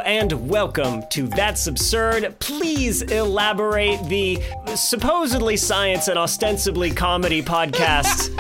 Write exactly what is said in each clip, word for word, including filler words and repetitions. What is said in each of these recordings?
and welcome to That's Absurd. Please elaborate the supposedly science and ostensibly comedy podcast.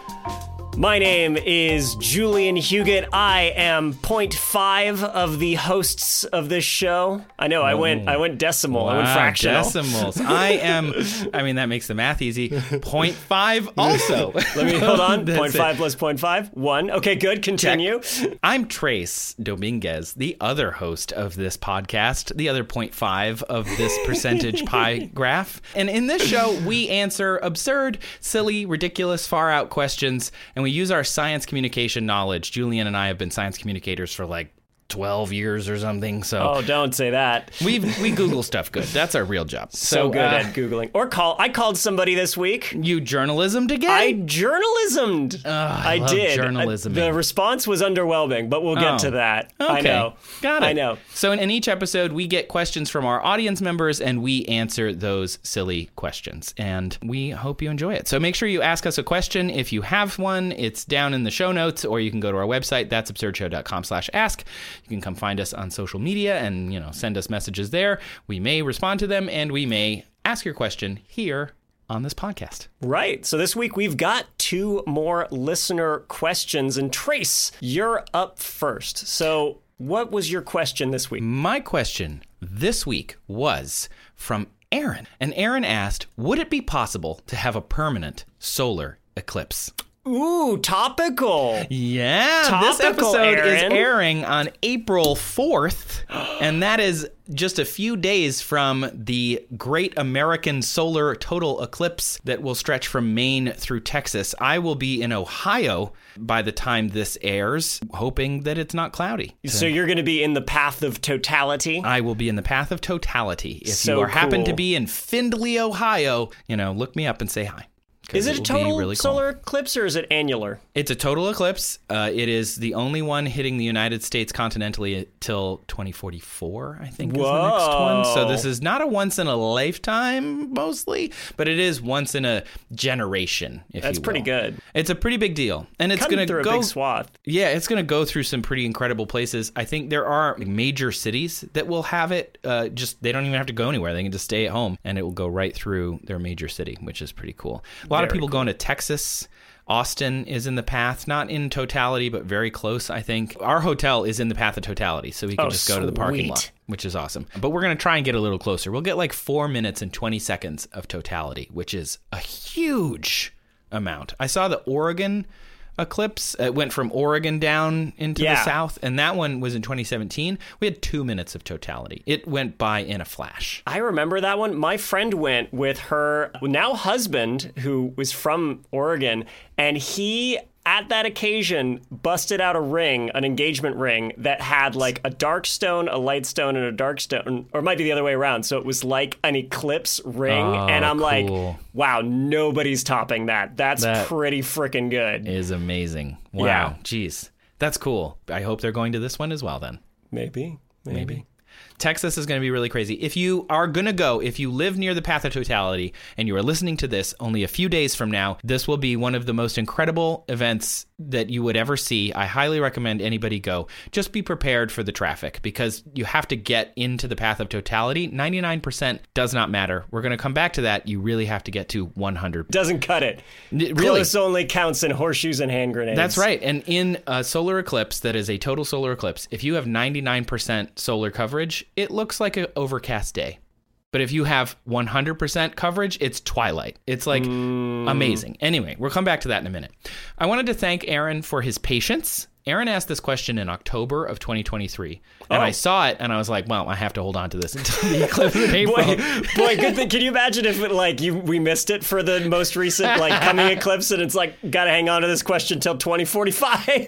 My name is Julian Huguet. I am point five of the hosts of this show. I know, I went I went decimal, wow, I went fractional. Decimals. I am, I mean, that makes the math easy. point five also. Let me, hold on. point five plus point five, one. Okay, good. Continue. Check. I'm Trace Dominguez, the other host of this podcast, the other point five of this percentage pie graph. And in this show, we answer absurd, silly, ridiculous, far-out questions, and we use our science communication knowledge. Julian and I have been science communicators for like twelve years or something. So oh, don't say that. We we Google stuff good. That's our real job. So, so good uh, at Googling. Or call. I called somebody this week. You journalismed again? I journalismed. Uh, I, I love did. journalism. The response was underwhelming, but we'll get oh. to that. Okay. I know. Got it. I know. So in, in each episode, we get questions from our audience members, and we answer those silly questions. And we hope you enjoy it. So make sure you ask us a question. If you have one, it's down in the show notes, or you can go to our website, that's absurd show dot com slash ask. You can come find us on social media and, you know, send us messages there. We may respond to them, and we may ask your question here on this podcast. Right. So this week we've got two more listener questions. And Trace, you're up first. So what was your question this week? My question this week was from Aaron. And Aaron asked, would it be possible to have a permanent solar eclipse? Ooh, topical. Yeah, topical, this episode Aaron. is airing on April fourth, and that is just a few days from the Great American Solar Total Eclipse that will stretch from Maine through Texas. I will be in Ohio by the time this airs, hoping that it's not cloudy. So you're going to be in the path of totality? I will be in the path of totality. If so you are, cool. happen to be in Findlay, Ohio, you know, look me up and say hi. Is it, it a total really cool. solar eclipse, or is it annular? It's a total eclipse. Uh, it is the only one hitting the United States continentally till twenty forty-four, I think, Whoa. is the next one. So this is not a once in a lifetime, mostly, but it is once in a generation, if That's you will. pretty good. It's a pretty big deal. And it's going to go... through a big swath. Yeah, it's going to go through some pretty incredible places. I think there are major cities that will have it. Uh, just they don't even have to go anywhere. They can just stay at home, and it will go right through their major city, which is pretty cool. A lot Very of people cool. going to Texas. Austin is in the path, not in totality, but very close, I think. Our hotel is in the path of totality, so we can oh, just go to the parking lot, which is awesome. But we're going to try and get a little closer. We'll get like four minutes and twenty seconds of totality, which is a huge amount. I saw the Oregon eclipse. It went from Oregon down into yeah. the south, and that one was in twenty seventeen. We had two minutes of totality. It went by in a flash. I remember that one. My friend went with her now husband, who was from Oregon, and he, at that occasion, busted out a ring, an engagement ring, that had like a dark stone, a light stone, and a dark stone, or it might be the other way around. So it was like an eclipse ring, oh, and I'm cool. like, wow, nobody's topping that. That's that pretty freaking good. Is amazing. Wow. Yeah. Jeez. That's cool. I hope they're going to this one as well then. Maybe. Maybe. Maybe. Texas is going to be really crazy. If you are going to go, if you live near the path of totality and you are listening to this only a few days from now, this will be one of the most incredible events that you would ever see. I highly recommend anybody go. Just be prepared for the traffic because you have to get into the path of totality. ninety-nine percent does not matter. We're going to come back to that. You really have to get to one hundred. Doesn't cut it. Really? Close only counts in horseshoes and hand grenades. That's right. And in a solar eclipse that is a total solar eclipse, if you have ninety-nine percent solar coverage, it looks like an overcast day. But if you have one hundred percent coverage, it's twilight. It's like mm. amazing. Anyway, we'll come back to that in a minute. I wanted to thank Aaron for his patience. Aaron asked this question in October of twenty twenty-three. And oh. I saw it, and I was like, well, I have to hold on to this until the eclipse in April. boy, boy, good thing. Can you imagine if, like, you we missed it for the most recent, like, coming eclipse, and it's like, gotta hang on to this question till twenty forty-five?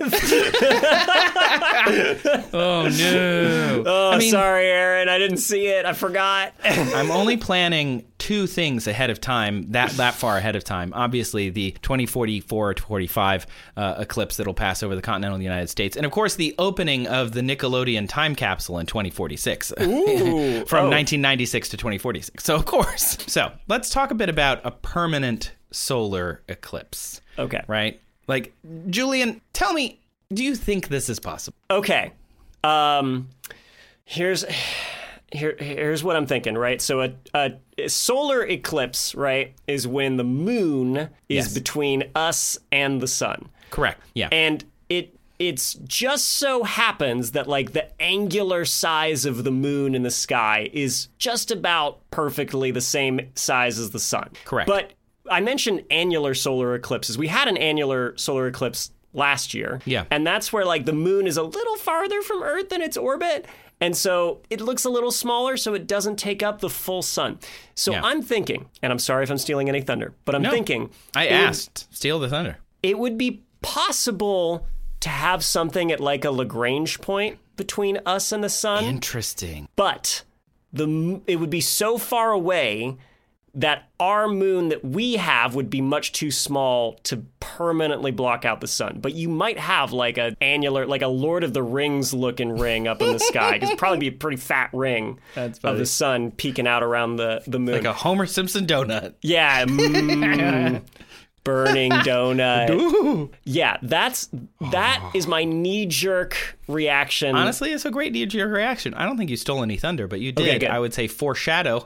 Oh, no. Oh, I mean, sorry, Aaron. I didn't see it. I forgot. I'm only planning two things ahead of time, that that far ahead of time. Obviously, the twenty forty-four to forty-five uh, eclipse that'll pass over the continental United States. And, of course, the opening of the Nickelodeon time capsule in twenty forty-six. Ooh, From oh. nineteen ninety-six to twenty forty-six. So, of course. So, let's talk a bit about a permanent solar eclipse. Okay. Right? Like, Julian, tell me, do you think this is possible? Okay. Um, Here's here here's what I'm thinking, right? So a, a, a solar eclipse, right, is when the moon is Yes. between us and the sun. Correct. Yeah. And it it's just so happens that like the angular size of the moon in the sky is just about perfectly the same size as the sun. Correct. But I mentioned annular solar eclipses. We had an annular solar eclipse last year. Yeah. And that's where like the moon is a little farther from Earth in its orbit. And so it looks a little smaller, so it doesn't take up the full sun. So Yeah. I'm thinking, and I'm sorry if I'm stealing any thunder, but I'm No. thinking I it would- asked. Steal the thunder. it would be possible to have something at like a Lagrange point between us and the sun, Interesting. but the m- it would be so far away that our moon that we have would be much too small to permanently block out the sun. But you might have like a annular, like a Lord of the Rings looking ring up in the sky. It'd probably be a pretty fat ring That's of funny. the sun peeking out around the, the moon. Like a Homer Simpson donut. Yeah, mm, burning donut. Yeah, that's that is my knee-jerk reaction. Honestly, it's a great knee-jerk reaction. I don't think you stole any thunder, but you did. Okay, good. I would say foreshadow.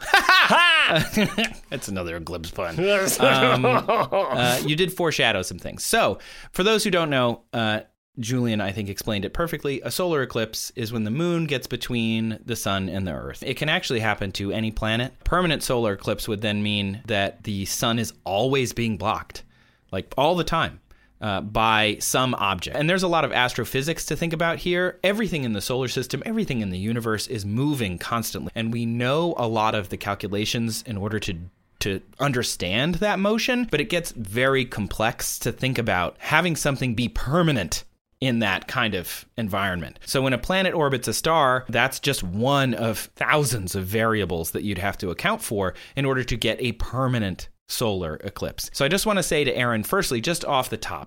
That's another eclipse pun. Um, uh, you did foreshadow some things. So, for those who don't know, uh, Julian, I think, explained it perfectly. A solar eclipse is when the moon gets between the sun and the earth. It can actually happen to any planet. Permanent solar eclipse would then mean that the sun is always being blocked, like all the time. Uh, by some object. And there's a lot of astrophysics to think about here. Everything in the solar system, everything in the universe is moving constantly. And we know a lot of the calculations in order to to understand that motion, but it gets very complex to think about having something be permanent in that kind of environment. So when a planet orbits a star, that's just one of thousands of variables that you'd have to account for in order to get a permanent solar eclipse. So I just want to say to Aaron, firstly, just off the top,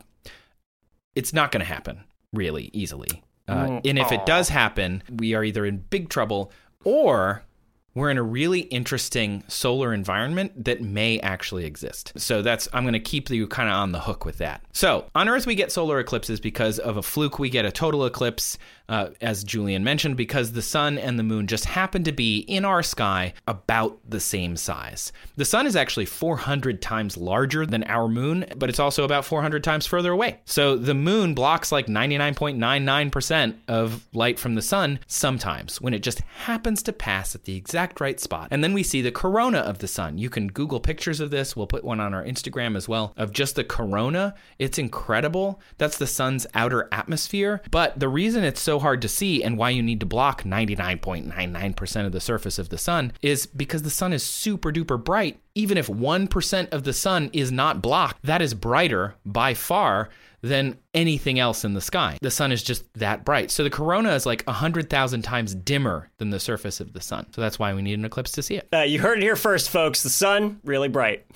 it's not going to happen really easily. Uh, and if it does happen, we are either in big trouble or we're in a really interesting solar environment that may actually exist. So that's, I'm going to keep you kind of on the hook with that. So on Earth, we get solar eclipses because of a fluke. We get a total eclipse, uh, as Julian mentioned, because the sun and the moon just happen to be in our sky about the same size. The sun is actually four hundred times larger than our moon, but it's also about four hundred times further away. So the moon blocks like ninety-nine point nine nine percent of light from the sun sometimes when it just happens to pass at the exact right spot. And then we see the corona of the sun. You can Google pictures of this. We'll put one on our Instagram as well of just the corona. It's incredible. That's the sun's outer atmosphere. But the reason it's so hard to see and why you need to block ninety-nine point nine nine percent of the surface of the sun is because the sun is super duper bright. Even if one percent of the sun is not blocked, that is brighter by far than anything else in the sky. The sun is just that bright. So the corona is like one hundred thousand times dimmer than the surface of the sun. So that's why we need an eclipse to see it. Uh, you heard it here first, folks. The sun, really bright.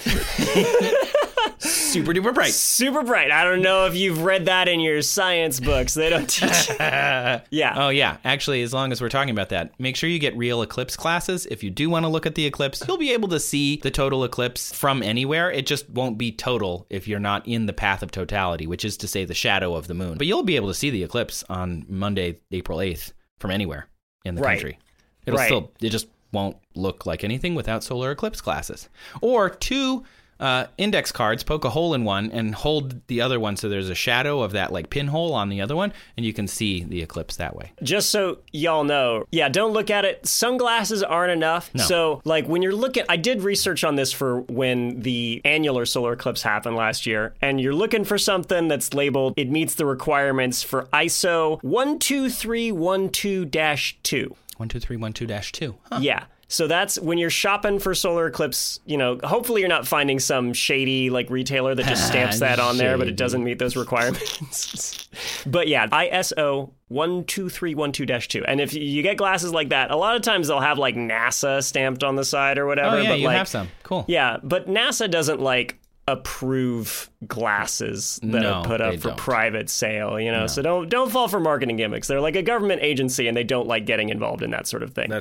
Super duper bright. Super bright. I don't know if you've read that in your science books. They don't teach. Yeah. Oh, yeah. Actually, as long as we're talking about that, make sure you get real eclipse classes. If you do want to look at the eclipse, you'll be able to see the total eclipse from anywhere. It just won't be total if you're not in the path of totality, which is to say the shadow of the moon. But you'll be able to see the eclipse on Monday, April eighth from anywhere in the Right. country. It'll Right. still, it just won't look like anything without solar eclipse classes. Or two uh, index cards, poke a hole in one and hold the other one so there's a shadow of that like pinhole on the other one, and you can see the eclipse that way. Just so y'all know, yeah, don't look at it. Sunglasses aren't enough. No. So, like, when you're looking, I did research on this for when the annular solar eclipse happened last year, and you're looking for something that's labeled, it meets the requirements for I S O one two three one two dash two. one two three one two dash two. Huh. Yeah. So that's when you're shopping for solar eclipse, you know, hopefully you're not finding some shady like retailer that just stamps that on there, but it doesn't meet those requirements. But yeah, I S O one two three one two dash two. And if you get glasses like that, a lot of times they'll have like NASA stamped on the side or whatever. Oh, yeah, but you like, have some. Cool. Yeah, but NASA doesn't like approve glasses that No, are put up they for don't. private sale, you know. So don't don't fall for marketing gimmicks. They're like a government agency and they don't like getting involved in that sort of thing. That's right.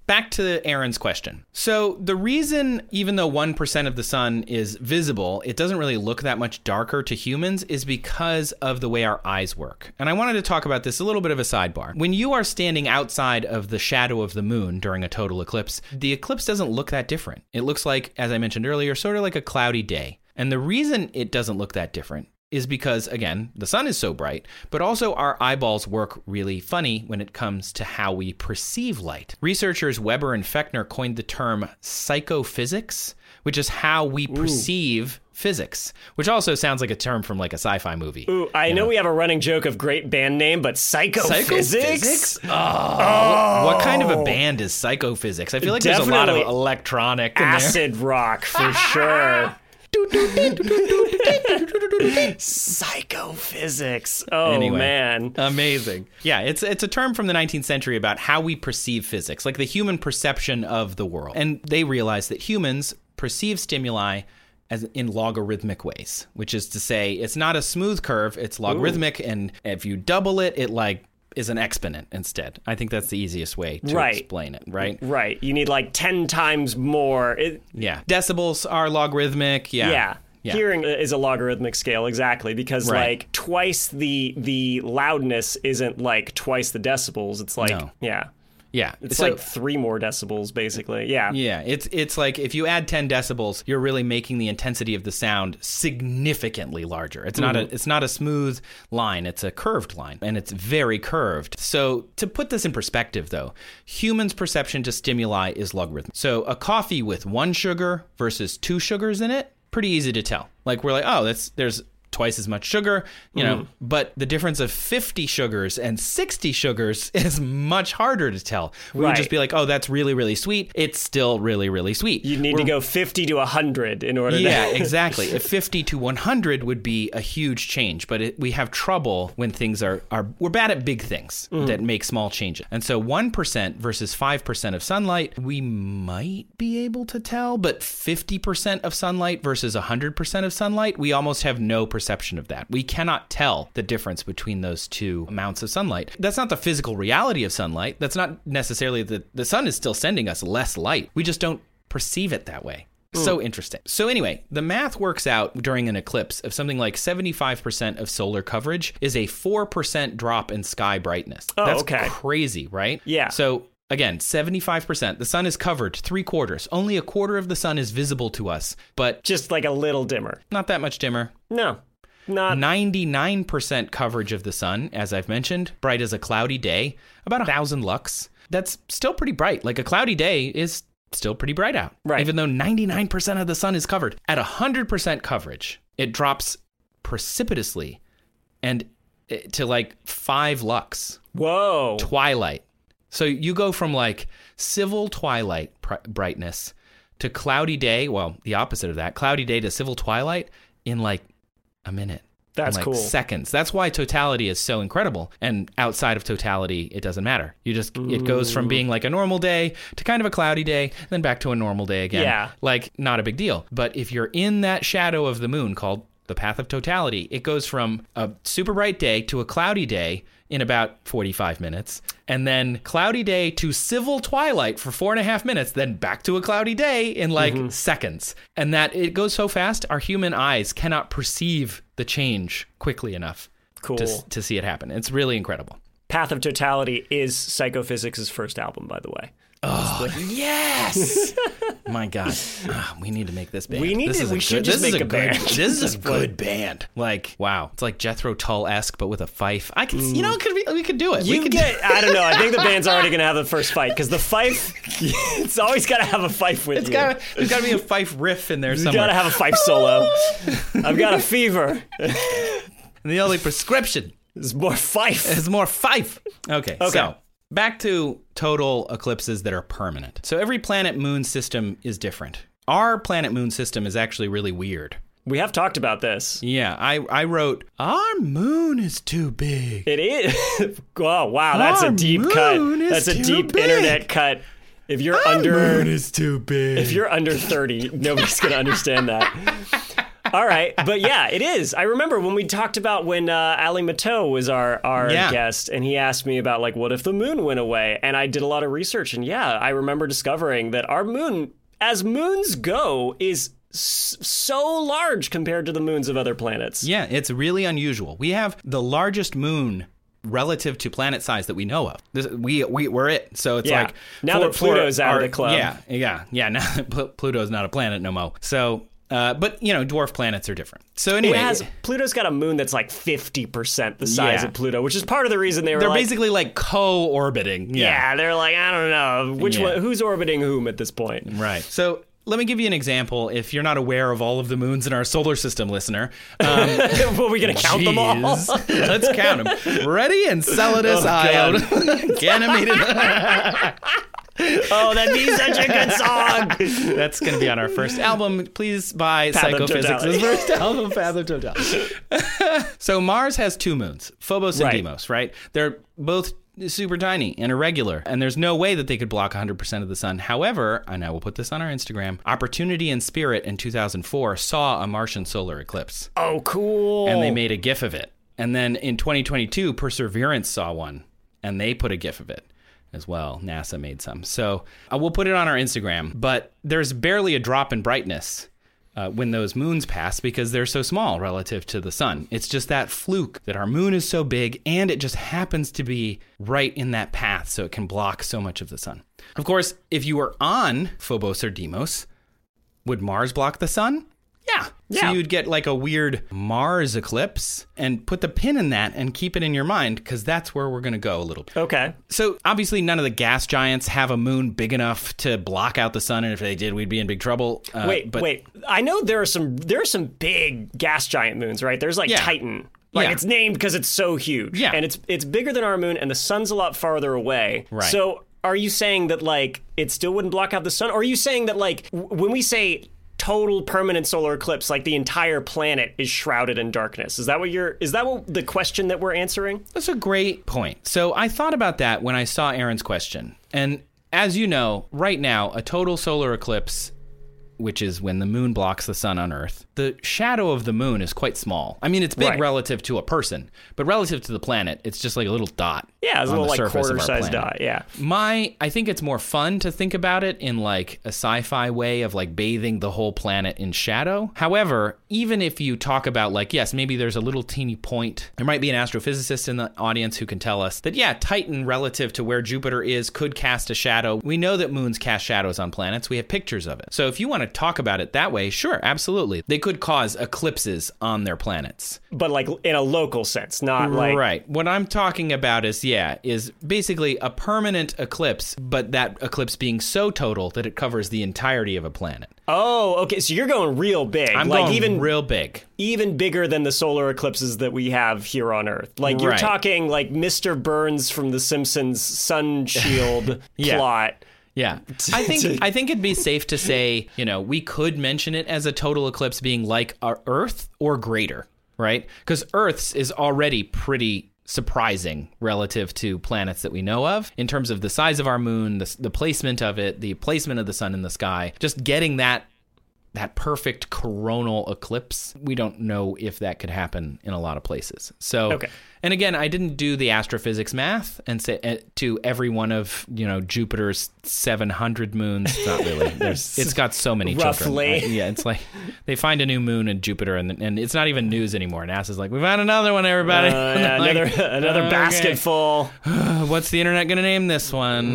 back to Aaron's question. So the reason, even though one percent of the sun is visible, it doesn't really look that much darker to humans is because of the way our eyes work. And I wanted to talk about this, a little bit of a sidebar. When you are standing outside of the shadow of the moon during a total eclipse, the eclipse doesn't look that different. It looks like, as I mentioned earlier, sort of like a cloudy day. And the reason it doesn't look that different is because, again, the sun is so bright, but also our eyeballs work really funny when it comes to how we perceive light. Researchers Weber and Fechner coined the term psychophysics, which is how we Ooh. perceive physics, which also sounds like a term from like a sci-fi movie. Ooh, I know, know we have a running joke of great band name, but psychophysics? Psychophysics? Oh, oh. What, what kind of a band is psychophysics? I feel like Definitely there's a lot of electronic in acid there. rock for sure. Psychophysics. Oh, anyway, man. Amazing. Yeah, it's it's a term from the nineteenth century about how we perceive physics, like the human perception of the world. And they realized that humans perceive stimuli as in logarithmic ways, which is to say it's not a smooth curve, it's logarithmic. Ooh. And if you double it, it like is an exponent instead. I think that's the easiest way to right. explain it, right? Right. You need like ten times more. It, yeah. Decibels are logarithmic. Yeah. Yeah. Yeah. Hearing is a logarithmic scale, exactly, because right. like twice the the loudness isn't like twice the decibels. It's like, no. yeah. Yeah. It's so, like three more decibels, basically. Yeah. Yeah. It's it's like if you add ten decibels, you're really making the intensity of the sound significantly larger. It's not mm-hmm. a it's not a smooth line. It's a curved line, and it's very curved. So to put this in perspective, though, humans' perception to stimuli is logarithmic. So a coffee with one sugar versus two sugars in it, pretty easy to tell. Like we're like, oh, that's there's twice as much sugar, you know, mm. but the difference of fifty sugars and sixty sugars is much harder to tell. We right. would just be like, oh, that's really, really sweet. It's still really, really sweet. You need we're, to go fifty to one hundred in order yeah, to... Yeah, exactly. If fifty to one hundred would be a huge change, but it, we have trouble when things are, are we're bad at big things mm. that make small changes. And so one percent versus five percent of sunlight, we might be able to tell, but fifty percent of sunlight versus one hundred percent of sunlight, we almost have no perception of that. We cannot tell the difference between those two amounts of sunlight. That's not the physical reality of sunlight. That's not necessarily the the sun is still sending us less light. We just don't perceive it that way. Mm. So interesting. So anyway, the math works out during an eclipse of something like seventy-five percent of solar coverage is a four percent drop in sky brightness. Oh, That's okay. crazy, right? Yeah. So again, seventy-five percent. The sun is covered three quarters. Only a quarter of the sun is visible to us, but just like a little dimmer. Not that much dimmer. No. Not ninety-nine percent coverage of the sun, as I've mentioned, bright as a cloudy day, about one thousand lux. That's still pretty bright. Like a cloudy day is still pretty bright out. Right. Even though ninety-nine percent of the sun is covered. At one hundred percent coverage, it drops precipitously and to like five lux. Whoa. Twilight. So you go from like civil twilight pr- brightness to cloudy day, well, the opposite of that, cloudy day to civil twilight in like a minute. That's like cool. Seconds. That's why totality is so incredible. And outside of totality, it doesn't matter. You just, Ooh. It goes from being like a normal day to kind of a cloudy day, then back to a normal day again. Yeah. Like, not a big deal. But if you're in that shadow of the moon called the path of totality, it goes from a super bright day to a cloudy day in about forty-five minutes, and then cloudy day to civil twilight for four and a half minutes, then back to a cloudy day in like mm-hmm. seconds. And that it goes so fast, our human eyes cannot perceive the change quickly enough cool. to, to see it happen. It's really incredible. Path of Totality is Psychophysics' first album, by the way. Oh, yes! My God. Oh, we need to make this band. We need this to, is we a should good, just this make is a, a band. Good, this is a good band. Like, wow. It's like Jethro Tull-esque, but with a fife. I can, mm. you know, could we, we could do it. You we could get, I don't know. I think the band's already going to have the first fight, because the fife, it's always got to have a fife with it's you. Gotta, there's got to be a fife riff in there You've somewhere. got to have a fife solo. I've got a fever. And the only prescription is more fife. Is more fife. Okay, okay. So back to total eclipses that are permanent. So every planet-moon system is different. Our planet-moon system is actually really weird. We have talked about this. Yeah, I, I wrote, our moon is too big. It is. Oh, wow, that's our a deep cut. That's a deep big. internet cut. If you're our under... moon is too big. If you're under thirty, nobody's going to understand that. All right. But yeah, it is. I remember when we talked about when uh, Ali Mateau was our, our Yeah. guest, and he asked me about, like, what if the moon went away? And I did a lot of research. And yeah, I remember discovering that our moon, as moons go, is s- so large compared to the moons of other planets. Yeah, it's really unusual. We have the largest moon relative to planet size that we know of. This, we, we, we're it. So it's Yeah. like... Now for- that Pluto's for out of our- the club. Yeah, yeah, yeah. Now that Pl- Pluto's not a planet no more. So, uh, but, you know, dwarf planets are different. So anyway... It has, Pluto's got a moon that's like fifty percent the size Yeah. of Pluto, which is part of the reason they were they're like... basically like co-orbiting. yeah. they're like, I don't know. Which Yeah. one, who's orbiting whom at this point? Right. So... Let me give you an example if you're not aware of all of the moons in our solar system, listener. Um, Are we going to count them all? Jeez. Let's count them. Ready? Enceladus, Oh, God. Iode, Ganymede. Oh, that'd be such a good song. That's going to be on our first album. Please buy Fathom Psychophysics' Totality. first album, Fathom Totality. So Mars has two moons, Phobos and Right. Deimos, right? They're both super tiny and irregular, and there's no way that they could block one hundred percent of the sun. However, and I will put this on our Instagram, Opportunity and Spirit in two thousand four saw a Martian solar eclipse, Oh, cool. and they made a GIF of it. And then in twenty twenty-two, Perseverance saw one, and they put a GIF of it as well. NASA made some. So uh, we'll put it on our Instagram, but there's barely a drop in brightness Uh, when those moons pass because they're so small relative to the sun. It's just that fluke that our moon is so big and it just happens to be right in that path so it can block so much of the sun. Of course, if you were on Phobos or Deimos, would Mars block the sun? Yeah. Yeah. So you'd get like a weird Mars eclipse and put the pin in that and keep it in your mind because that's where we're going to go a little bit. Okay. So obviously none of the gas giants have a moon big enough to block out the sun, and if they did, we'd be in big trouble. Uh, Wait, but wait. I know there are some there are some big gas giant moons, right? There's like Yeah. Titan. Like Yeah. it's named because it's so huge. Yeah. And it's it's bigger than our moon, and the sun's a lot farther away. Right. So are you saying that like it still wouldn't block out the sun? Or are you saying that like w- when we say total permanent solar eclipse, like the entire planet is shrouded in darkness? Is that what you're is that what the question that we're answering? That's a great point. So I thought about that when I saw Aaron's question. And as you know, right now, a total solar eclipse, which is when the moon blocks the sun on Earth, the shadow of the moon is quite small. I mean, it's big Right. relative to a person, but relative to the planet, it's just like a little dot. Yeah, it's a on little the like surface of our quarter-sized planet. dot. Yeah. My, I think it's more fun to think about it in like a sci-fi way of like bathing the whole planet in shadow. However, even if you talk about like, yes, maybe there's a little teeny point, there might be an astrophysicist in the audience who can tell us that, yeah, Titan relative to where Jupiter is could cast a shadow. We know that moons cast shadows on planets. We have pictures of it. So if you want to talk about it that way, sure, absolutely. They could cause eclipses on their planets. But like in a local sense, not like Right. What I'm talking about is, yeah, is basically a permanent eclipse, but that eclipse being so total that it covers the entirety of a planet. Oh, okay. So you're going real big. I'm like going even real big. even bigger than the solar eclipses that we have here on Earth. Like you're Right. talking like Mister Burns from The Simpsons sun shield Yeah. plot. Yeah. I think I think it'd be safe to say, you know, we could mention it as a total eclipse being like our Earth or greater, right? Because Earth's is already pretty surprising relative to planets that we know of in terms of the size of our moon, the, the placement of it, the placement of the sun in the sky. Just getting that that perfect coronal eclipse, we don't know if that could happen in a lot of places. So, Okay. and again, I didn't do the astrophysics math and say uh, to every one of, you know, Jupiter's seven hundred moons. It's not really. There's, it's got so many Roughly. children. Uh, yeah, it's like they find a new moon in Jupiter, and and it's not even news anymore. NASA's like, we found another one, everybody. Uh, yeah, Like, another another okay. basket full. What's the internet going to name this one?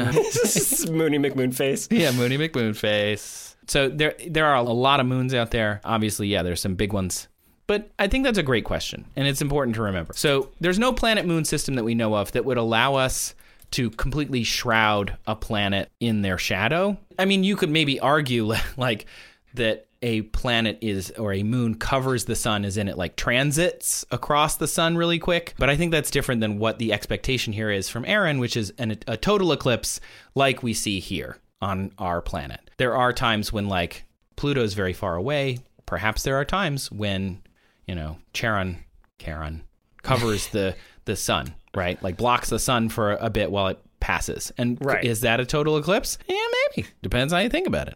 Moony McMoon face. Yeah, Moony McMoon face. So there there are a lot of moons out there. Obviously, yeah, there's some big ones. But I think that's a great question, and it's important to remember. So there's no planet-moon system that we know of that would allow us to completely shroud a planet in their shadow. I mean, you could maybe argue like that a planet is, or a moon covers the sun as in it like transits across the sun really quick. But I think that's different than what the expectation here is from Aaron, which is an, a total eclipse like we see here on our planet. There are times when like Pluto's very far away. Perhaps there are times when, you know, Charon, Charon covers the, the sun, right? Like blocks the sun for a bit while it passes. And Right. is that a total eclipse? Yeah, maybe. Depends how you think about it.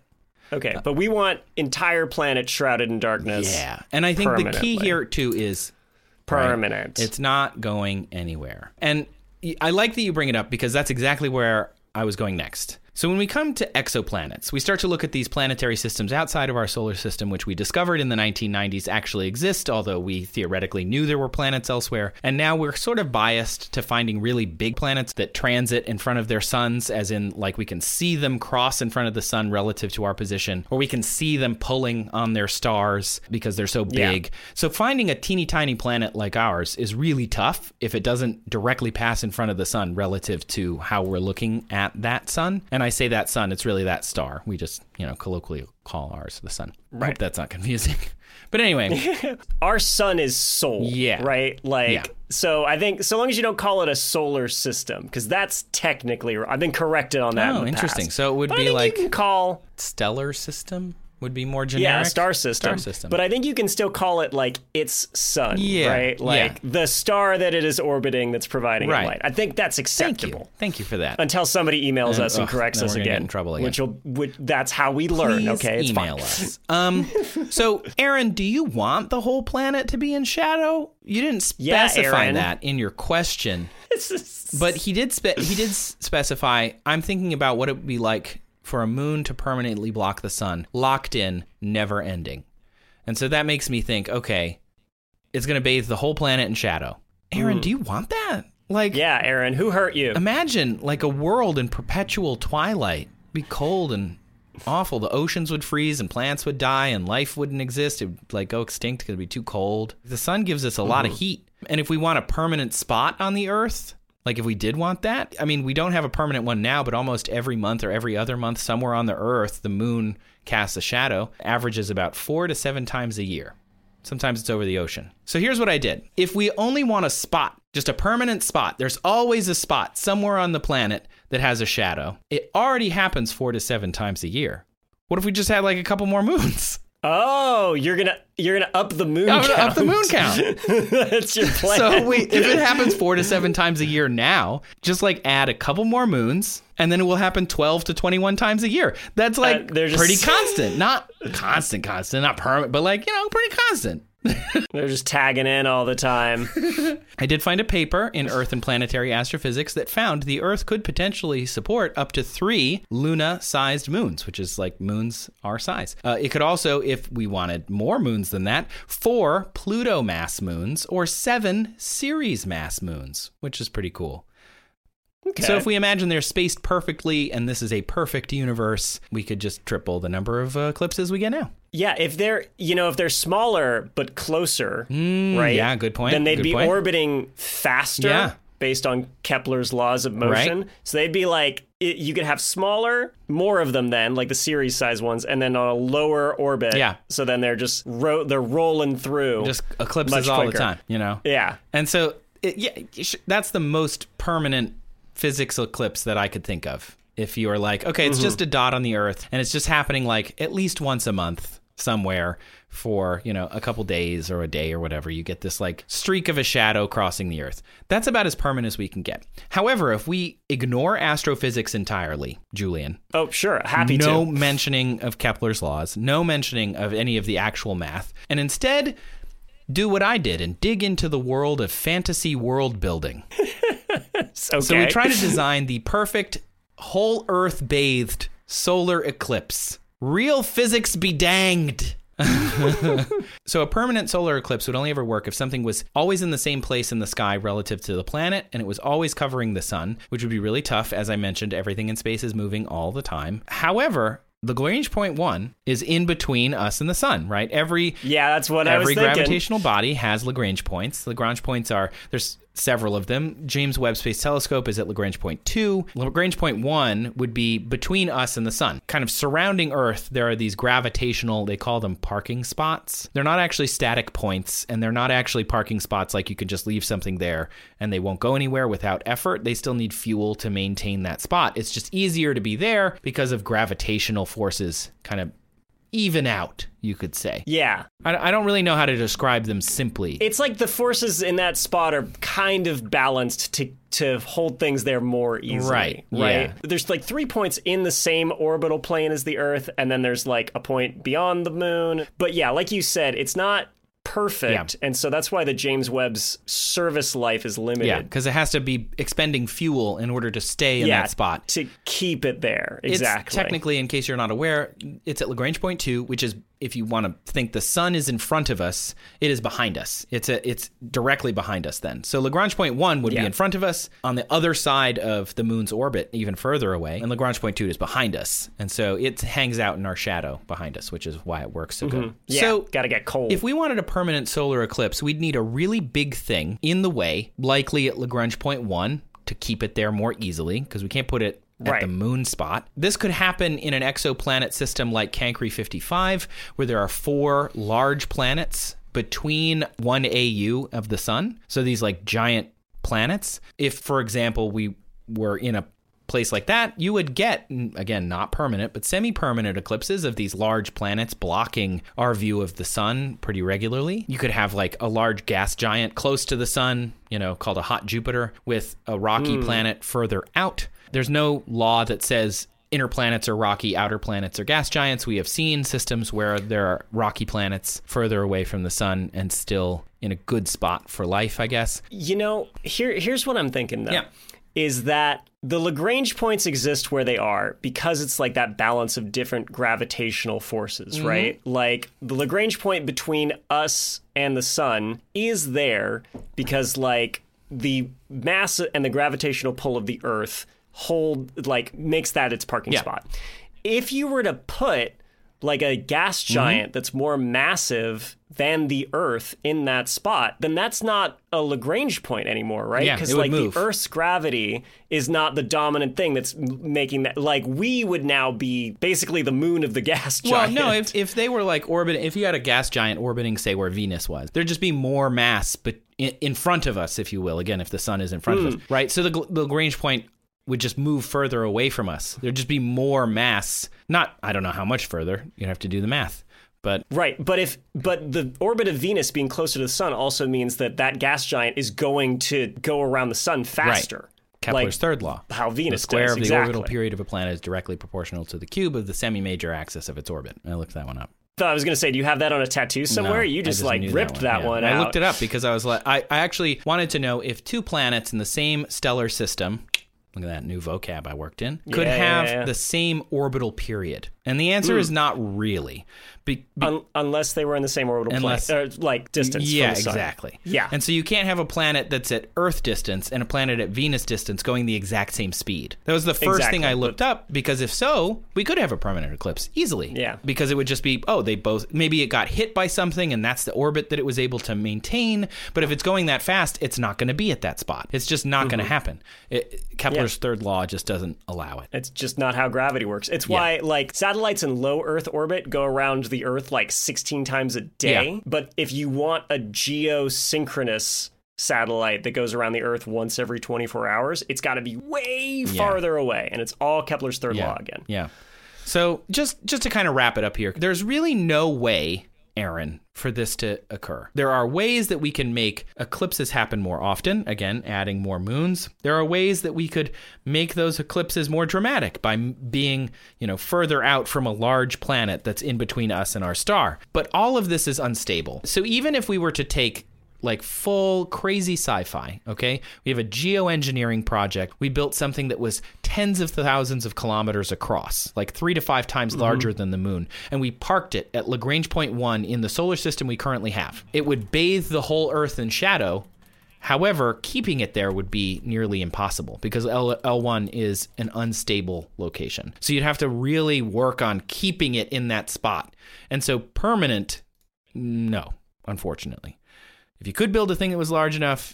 Okay, but we want entire planet shrouded in darkness. Yeah. And I think the key here, too, is... Permanent. Right, it's not going anywhere. And I like that you bring it up because that's exactly where I was going next. So when we come to exoplanets, we start to look at these planetary systems outside of our solar system, which we discovered in the nineteen nineties actually exist, although we theoretically knew there were planets elsewhere. And now we're sort of biased to finding really big planets that transit in front of their suns, as in, like, we can see them cross in front of the sun relative to our position, or we can see them pulling on their stars because they're so big. Yeah. So finding a teeny tiny planet like ours is really tough if it doesn't directly pass in front of the sun relative to how we're looking at that sun. And I I say that sun, it's really that star. We just, you know, colloquially call ours the sun. Right. I hope that's not confusing. But anyway. Our sun is Sol, yeah. right? Like, yeah. So I think so long as you don't call it a solar system, because that's technically, I've been corrected on that. Oh, in the interesting. past. So it would but be I think like you can call stellar system? Would be more generic? Yeah, star system. Star system. But I think you can still call it, like, its sun, yeah. right? Like, yeah. the star that it is orbiting that's providing right. it light. I think that's acceptable. Thank you, Thank you for that. Until somebody emails and, us and ugh, corrects us again. again. Get in trouble again. Which will, which, that's how we learn, Please okay? It's email fine. us. Um, so, Aaron, do you want the whole planet to be in shadow? You didn't specify yeah, that in your question. But he did, spe- he did specify, I'm thinking about what it would be like for a moon to permanently block the sun, locked in, never ending. And so that makes me think, okay, it's going to bathe the whole planet in shadow. Aaron, mm. do you want that? Like, yeah, Aaron, who hurt you? Imagine like a world in perpetual twilight. It'd be cold and awful. The oceans would freeze and plants would die and life wouldn't exist. It would like go extinct because it'd be too cold. The sun gives us a mm. lot of heat. And if we want a permanent spot on the earth, like if we did want that, I mean, we don't have a permanent one now, but almost every month or every other month somewhere on the earth, the moon casts a shadow, averages about four to seven times a year. Sometimes it's over the ocean. So here's what I did. If we only want a spot, just a permanent spot, there's always a spot somewhere on the planet that has a shadow. It already happens four to seven times a year. What if we just had like a couple more moons? Oh, you're gonna you're gonna up the moon I'm count. Gonna up the moon count. That's your plan. So we, if it happens four to seven times a year now, just like add a couple more moons, and then it will happen twelve to twenty-one times a year. That's like uh, just... pretty constant, not constant, constant, not permanent, but like, you know, pretty constant. They're just tagging in all the time. I did find a paper in Earth and Planetary Astrophysics that found the Earth could potentially support up to three Luna-sized moons, which is like moons our size. Uh, it could also, if we wanted more moons than that, four Pluto-mass moons or seven Ceres-mass moons, which is pretty cool. Okay. So if we imagine they're spaced perfectly and this is a perfect universe, we could just triple the number of uh, eclipses we get now. Yeah, if they're, you know, if they're smaller but closer, mm, right? Yeah, good point. Then they'd good be point. orbiting faster yeah. based on Kepler's laws of motion. Right. So they'd be like, it, you could have smaller, more of them then, like the Ceres size ones, and then on a lower orbit. Yeah. So then they're just, ro- they're rolling through. Just eclipses all the time, you know? Yeah. And so, it, yeah, that's the most permanent physics eclipse that I could think of. If you are like, okay, it's mm-hmm. just a dot on the Earth, and it's just happening like at least once a month somewhere for, you know, a couple days or a day or whatever. You get this like streak of a shadow crossing the Earth. That's about as permanent as we can get. However, if we ignore astrophysics entirely, Julian. Oh, sure. Happy no to. No mentioning of Kepler's laws, no mentioning of any of the actual math, and instead do what I did and dig into the world of fantasy world building. Okay. So we try to design the perfect whole Earth bathed solar eclipse. Real physics be danged. So a permanent solar eclipse would only ever work if something was always in the same place in the sky relative to the planet, and it was always covering the sun, which would be really tough. As I mentioned, everything in space is moving all the time. However, Lagrange point one is in between us and the sun, right? Every yeah, that's what I was thinking. Every gravitational body has Lagrange points. Lagrange points are, there's several of them. James Webb Space Telescope is at Lagrange point two. Lagrange point one would be between us and the sun. Kind of surrounding Earth, there are these gravitational, they call them parking spots. They're not actually static points, and they're not actually parking spots like you could just leave something there and they won't go anywhere without effort. They still need fuel to maintain that spot. It's just easier to be there because of gravitational forces kind of even out, you could say. Yeah. I, I don't really know how to describe them simply. It's like the forces in that spot are kind of balanced to to hold things there more easily. Right. Right. Yeah. There's like three points in the same orbital plane as the Earth, and then there's like a point beyond the moon. But yeah, like you said, it's not perfect, yeah. and so that's why the James Webb's service life is limited. Yeah, because it has to be expending fuel in order to stay in yeah, that spot. To keep it there, exactly. It's technically, in case you're not aware, it's at Lagrange point two, which is, if you want to think the sun is in front of us, it is behind us. It's a, it's directly behind us then. So Lagrange point one would yeah. be in front of us on the other side of the moon's orbit, even further away, and Lagrange point two is behind us. And so it hangs out in our shadow behind us, which is why it works so mm-hmm. good. Yeah, so gotta get cold. If we wanted a permanent solar eclipse, we'd need a really big thing in the way, likely at Lagrange point one, to keep it there more easily, because we can't put it at right. the moon spot. This could happen in an exoplanet system like Cancri fifty-five, where there are four large planets between one A U of the sun. So these like giant planets. If, for example, we were in a place like that, you would get, again, not permanent, but semi-permanent eclipses of these large planets blocking our view of the sun pretty regularly. You could have like a large gas giant close to the sun, you know, called a hot Jupiter, with a rocky mm. planet further out. There's no law that says inner planets are rocky, outer planets are gas giants. We have seen systems where there are rocky planets further away from the sun and still in a good spot for life, I guess. You know, here here's what I'm thinking, though, yeah. is that the Lagrange points exist where they are because it's like that balance of different gravitational forces, mm-hmm. right? Like the Lagrange point between us and the sun is there because like the mass and the gravitational pull of the Earth hold, like, makes that its parking yeah. spot. If you were to put like a gas giant mm-hmm. that's more massive than the Earth in that spot, then that's not a Lagrange point anymore, right? Yeah, because it would like move. The Earth's gravity is not the dominant thing that's making that. Like we would now be basically the moon of the gas giant. Well, no, if if they were like orbiting, if you had a gas giant orbiting, say, where Venus was, there'd just be more mass, but in, in front of us, if you will. Again, if the sun is in front mm. of us, right? So the, the Lagrange point would just move further away from us. There'd just be more mass. Not, I don't know how much further. You'd have to do the math. But right, but if but the orbit of Venus being closer to the sun also means that that gas giant is going to go around the sun faster. Right. Kepler's like third law. How Venus the square does, of the exactly. orbital period of a planet is directly proportional to the cube of the semi-major axis of its orbit. I looked that one up. I was going to say, do you have that on a tattoo somewhere? No, you just, just like ripped that one, that one yeah. out. I looked it up because I was like, I, I actually wanted to know if two planets in the same stellar system, look at that new vocab I worked in, could yeah, have yeah, yeah. the same orbital period. And the answer mm. is not really. Be, be, Un- unless they were in the same orbital unless, plane, or like distance yeah, from the sun. exactly. Yeah. And so you can't have a planet that's at Earth distance and a planet at Venus distance going the exact same speed. That was the first exactly. thing I looked up, because if so, we could have a permanent eclipse easily. Yeah. Because it would just be, oh, they both, maybe it got hit by something and that's the orbit that it was able to maintain. But if it's going that fast, it's not going to be at that spot. It's just not mm-hmm. going to happen. It, Kepler's yeah. third law just doesn't allow it. It's just not how gravity works. It's why yeah. like satellites in low Earth orbit go around the Earth like sixteen times a day. Yeah. But if you want a geosynchronous satellite that goes around the Earth once every twenty-four hours, it's got to be way yeah. farther away. And it's all Kepler's third yeah. law again. Yeah. So just, just to kind of wrap it up here, there's really no way, Aaron, for this to occur. There are ways that we can make eclipses happen more often, again, adding more moons. There are ways that we could make those eclipses more dramatic by being, you know, further out from a large planet that's in between us and our star. But all of this is unstable. So even if we were to take like full crazy sci-fi, okay? We have a geoengineering project. We built something that was tens of thousands of kilometers across, like three to five times mm-hmm. larger than the moon. And we parked it at Lagrange point one in the solar system we currently have. It would bathe the whole Earth in shadow. However, keeping it there would be nearly impossible because L- L1 is an unstable location. So you'd have to really work on keeping it in that spot. And so permanent, no, unfortunately. If you could build a thing that was large enough,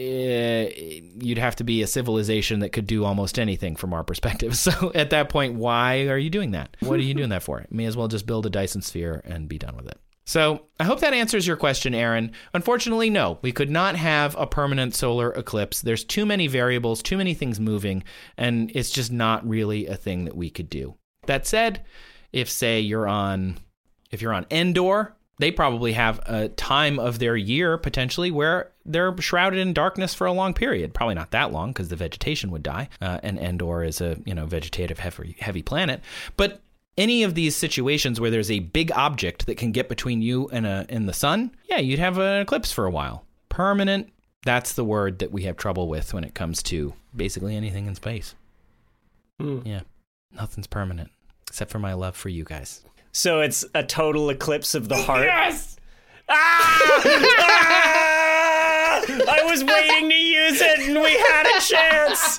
uh, you'd have to be a civilization that could do almost anything from our perspective. So at that point, why are you doing that? What are you doing that for? You may as well just build a Dyson sphere and be done with it. So I hope that answers your question, Aaron. Unfortunately, no, we could not have a permanent solar eclipse. There's too many variables, too many things moving, and it's just not really a thing that we could do. That said, if, say, you're on If you're on Endor, they probably have a time of their year, potentially, where they're shrouded in darkness for a long period. Probably not that long, because the vegetation would die. Uh, and Endor is a, you know, vegetative, heavy, heavy planet. But any of these situations where there's a big object that can get between you and, a, and the sun, yeah, you'd have an eclipse for a while. Permanent, that's the word that we have trouble with when it comes to basically anything in space. Mm. Yeah, nothing's permanent, except for my love for you guys. So it's a total eclipse of the heart? Yes! Ah! Ah! I was waiting to use it, and we had a chance!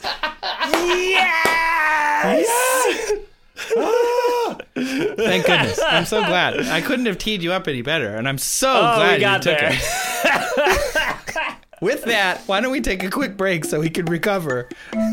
Yes! Yes! Thank goodness. I'm so glad. I couldn't have teed you up any better, and I'm so oh, glad we got you took there. it. With that, why don't we take a quick break so we can recover?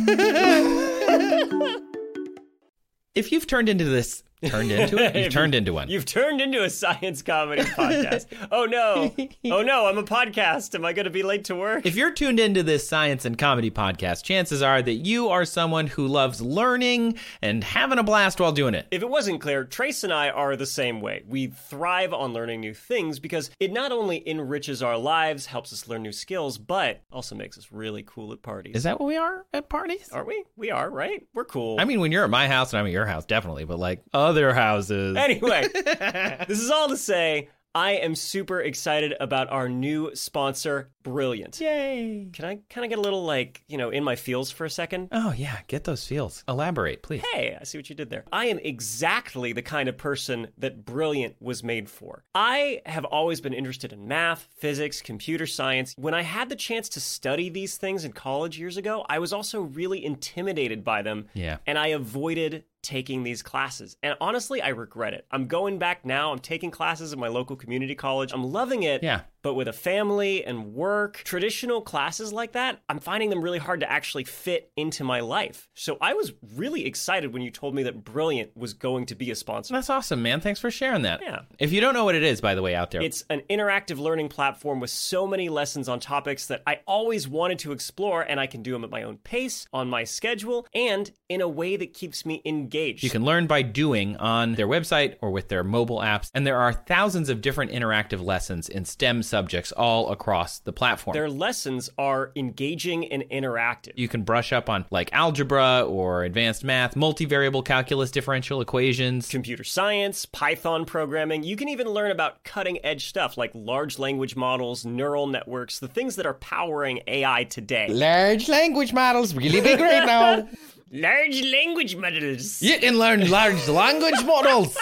If you've turned into this... Turned into it? You've turned into one. You've turned into a science comedy podcast. Oh, no. Oh, no, I'm a podcast. Am I going to be late to work? If you're tuned into this science and comedy podcast, chances are that you are someone who loves learning and having a blast while doing it. If it wasn't clear, Trace and I are the same way. We thrive on learning new things because it not only enriches our lives, helps us learn new skills, but also makes us really cool at parties. Is that what we are at parties? Aren't we? We are, right? We're cool. I mean, when you're at my house and I'm at your house, definitely, but like other houses. Anyway, this is all to say, I am super excited about our new sponsor, Brilliant. Yay. Can I kind of get a little, like, you know, in my feels for a second? Oh, yeah. Get those feels. Elaborate, please. Hey, I see what you did there. I am exactly the kind of person that Brilliant was made for. I have always been interested in math, physics, computer science. When I had the chance to study these things in college years ago, I was also really intimidated by them. Yeah. And I avoided taking these classes. And honestly, I regret it. I'm going back now. I'm taking classes at my local community college. I'm loving it. Yeah. But with a family and work, traditional classes like that, I'm finding them really hard to actually fit into my life. So I was really excited when you told me that Brilliant was going to be a sponsor. That's awesome, man. Thanks for sharing that. Yeah. If you don't know what it is, by the way, out there, it's an interactive learning platform with so many lessons on topics that I always wanted to explore, and I can do them at my own pace, on my schedule, and in a way that keeps me engaged. You can learn by doing on their website or with their mobile apps, and there are thousands of different interactive lessons in STEM subjects all across the platform. Their lessons are engaging and interactive. You can brush up on like algebra or advanced math, multivariable calculus, differential equations, computer science, Python programming. You can even learn about cutting edge stuff like large language models, neural networks, the things that are powering A I today. Large language models, really big right now. Large language models. You can learn large language models.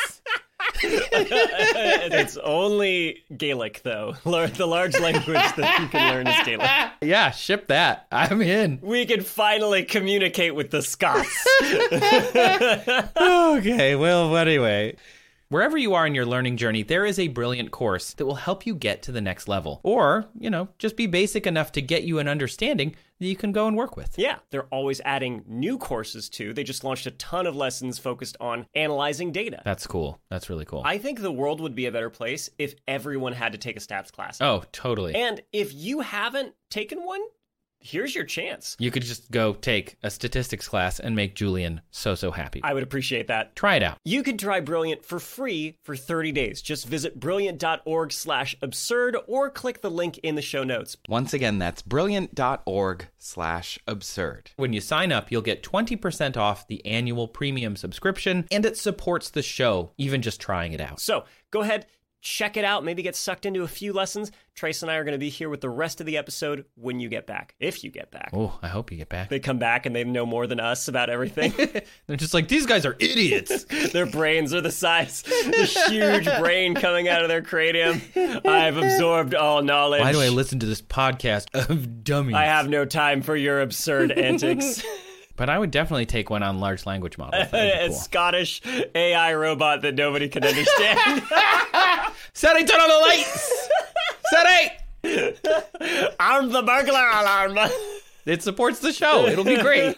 It's only Gaelic, though. The large language that you can learn is Gaelic. Yeah, ship that. I'm in. We can finally communicate with the Scots. Okay, well, anyway. Wherever you are in your learning journey, there is a Brilliant course that will help you get to the next level. Or, you know, just be basic enough to get you an understanding that you can go and work with. Yeah, they're always adding new courses, too. They just launched a ton of lessons focused on analyzing data. That's cool. That's really cool. I think the world would be a better place if everyone had to take a stats class. Oh, totally. And if you haven't taken one, here's your chance. You could just go take a statistics class and make Julian so, so happy. I would appreciate that. Try it out. You can try Brilliant for free for thirty days. Just visit brilliant.org slash absurd or click the link in the show notes. Once again, that's brilliant.org slash absurd. When you sign up, you'll get twenty percent off the annual premium subscription, and it supports the show, even just trying it out. So go ahead, check it out, maybe get sucked into a few lessons. Trace and I are going to be here with the rest of the episode when you get back, if you get back. Oh, I hope you get back. They come back and they know more than us about everything. They're just like, these guys are idiots. Their brains are the size, the huge brain coming out of their cranium. I've absorbed all knowledge. Why do I listen to this podcast of dummies? I have no time for your absurd antics. But I would definitely take one on large language models. A cool. Scottish A I robot that nobody can understand. Sari, turn on the lights! Sari! Arm the burglar alarm! It supports the show. It'll be great.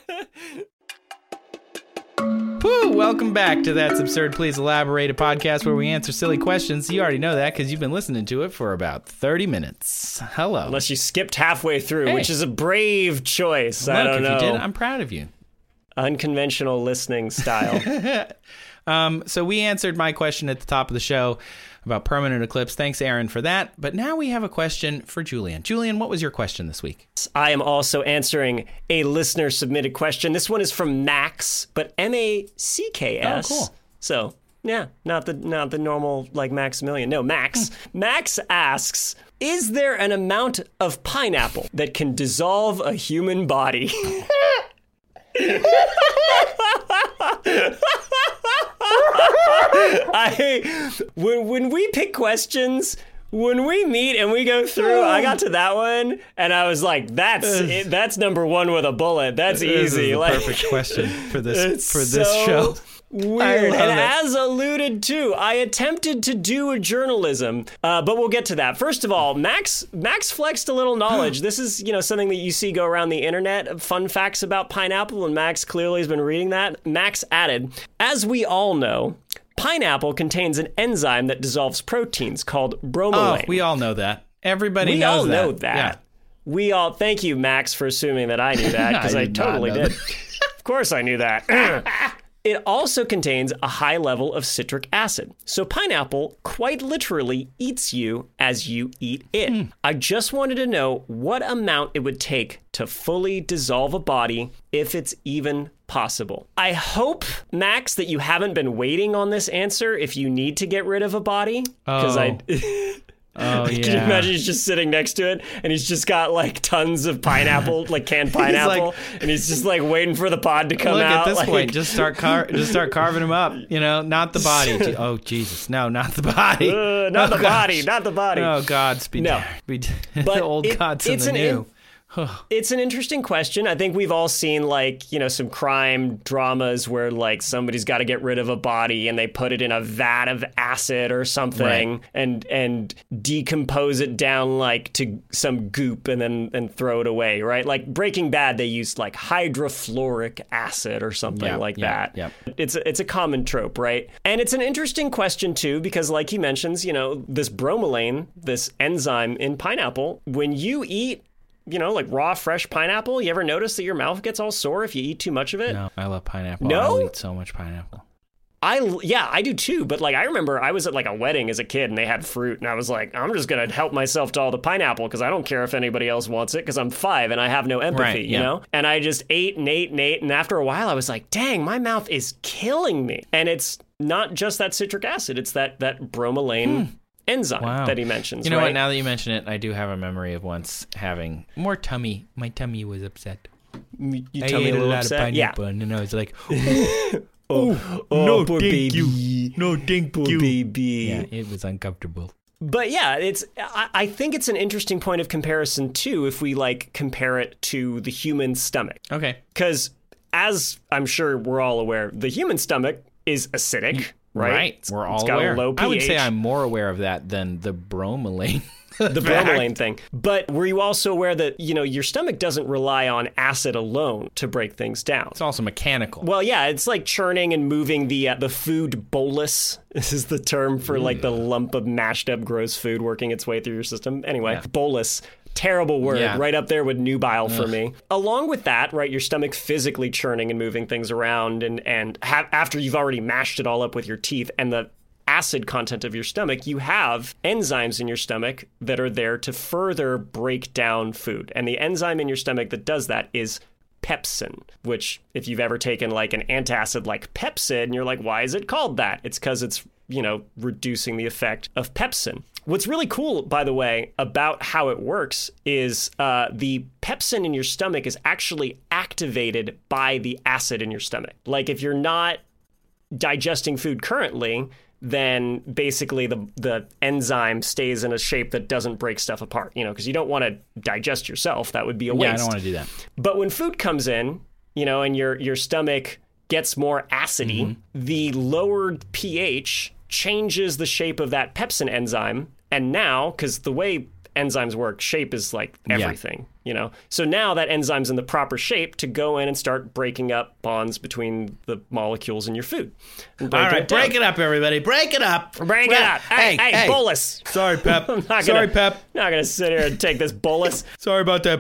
Pooh, welcome back to That's Absurd, Please Elaborate, a podcast where we answer silly questions. You already know that because you've been listening to it for about thirty minutes. Hello. Unless you skipped halfway through, hey. which is a brave choice. Look, I don't if know. you did, I'm proud of you. Unconventional listening style. Um, so we answered my question at the top of the show about permanent eclipse. Thanks, Aaron, for that. But now we have a question for Julian. Julian, what was your question this week? I am also answering a listener-submitted question. This one is from Max, but M A C K S. Oh, cool. So, yeah, not the not the normal, like, Maximilian. No, Max. Max asks, is there an amount of pineapple that can dissolve a human body? I when when we pick questions, when we meet and we go through, I got to that one and I was like, "That's it, that's number one with a bullet. That's This is easy." the Like, perfect question for this for this so show. Weird. I love And it. as alluded to, I attempted to do a journalism, uh, but we'll get to that. First of all, Max Max flexed a little knowledge. This is, you know, something that you see go around the internet, fun facts about pineapple, and Max clearly has been reading that. Max added, as we all know, pineapple contains an enzyme that dissolves proteins called Oh, bromelain. we all know that. Everybody We knows all that. know that. Yeah. We all, thank you, Max, for assuming that I knew that, because I I, did not totally know did. Of course I knew that. It also contains a high level of citric acid. So pineapple quite literally eats you as you eat it. Hmm. I just wanted to know what amount it would take to fully dissolve a body, if it's even possible. I hope, Max, that you haven't been waiting on this answer if you need to get rid of a body. Because Oh. I... Oh, yeah. Can you imagine he's just sitting next to it and he's just got like tons of pineapple, like canned pineapple, like- and he's just like waiting for the pod to come Look, out. at this like, point, just start car- just start carving them up. You know, not the body. Je- Oh Jesus, no, not the body. Uh, not Oh, the gosh. body, not the body. Oh gods, be No. be But the old it- gods and it's the an new. It's an interesting question. I think we've all seen like, you know, some crime dramas where like somebody's got to get rid of a body and they put it in a vat of acid or something Right. and and decompose it down like to some goop and then and throw it away, right? Like Breaking Bad, they used like hydrofluoric acid or something Yeah, like yeah, that. yeah. It's a, it's a common trope, right? And it's an interesting question too because like he mentions, you know, this bromelain, this enzyme in pineapple, when you eat you know, like raw, fresh pineapple, you ever notice that your mouth gets all sore if you eat too much of it? No, I love pineapple. No? I'll eat so much pineapple. I, yeah, I do too. But like, I remember I was at like a wedding as a kid and they had fruit and I was like, I'm just going to help myself to all the pineapple because I don't care if anybody else wants it because I'm five and I have no empathy, Right, you yeah. know? And I just ate and ate and ate. And after a while I was like, dang, my mouth is killing me. And it's not just that citric acid. It's that, that bromelain enzyme Wow. that he mentions, You know right? what? Now that you mention it, I do have a memory of once having more tummy. My tummy was upset. You I tell me ate a little lot upset? of Yeah. pineapple, and then I was like, Oh, oh, no, poor thank baby. you. No, thank Poor you. baby. yeah, it was uncomfortable. But yeah, it's. I, I think it's an interesting point of comparison too, if we like compare it to the human stomach, Okay. because as I'm sure we're all aware, the human stomach is acidic, right? It's- We're all it's got aware. a low pH. I would say I'm more aware of that than the bromelain. the bromelain thing. But were you also aware that you know your stomach doesn't rely on acid alone to break things down? It's also mechanical. Well, yeah, it's like churning and moving the uh, the food bolus. This is the term for like the lump of mashed up gross food working its way through your system. Anyway, bolus. Terrible word, Yeah. right up there with nubile for me. Along with that, right, your stomach physically churning and moving things around, and and ha- after you've already mashed it all up with your teeth and the acid content of your stomach, you have enzymes in your stomach that are there to further break down food. And the enzyme in your stomach that does that is pepsin, which if you've ever taken like an antacid like Pepsid and you're like, why is it called that? It's because it's, you know, reducing the effect of pepsin. What's really cool, by the way, about how it works is uh, the pepsin in your stomach is actually activated by the acid in your stomach. Like if you're not digesting food currently, then basically the the enzyme stays in a shape that doesn't break stuff apart, you know, because you don't want to digest yourself. That would be a waste. yeah, I don't want to do that. But when food comes in, you know, and your your stomach gets more acidy, Mm-hmm. the lowered pH changes the shape of that pepsin enzyme. And now, because the way enzymes work, shape is like everything, you know? So now that enzyme's in the proper shape to go in and start breaking up bonds between the molecules in your food. And break All right, it down. break it up, everybody. Break it up. Break it Well, up. Hey, hey, hey. bolus. Sorry, Pep. I'm not Sorry, gonna, Pep. not going to sit here and take this bolus. Sorry about that, Pep.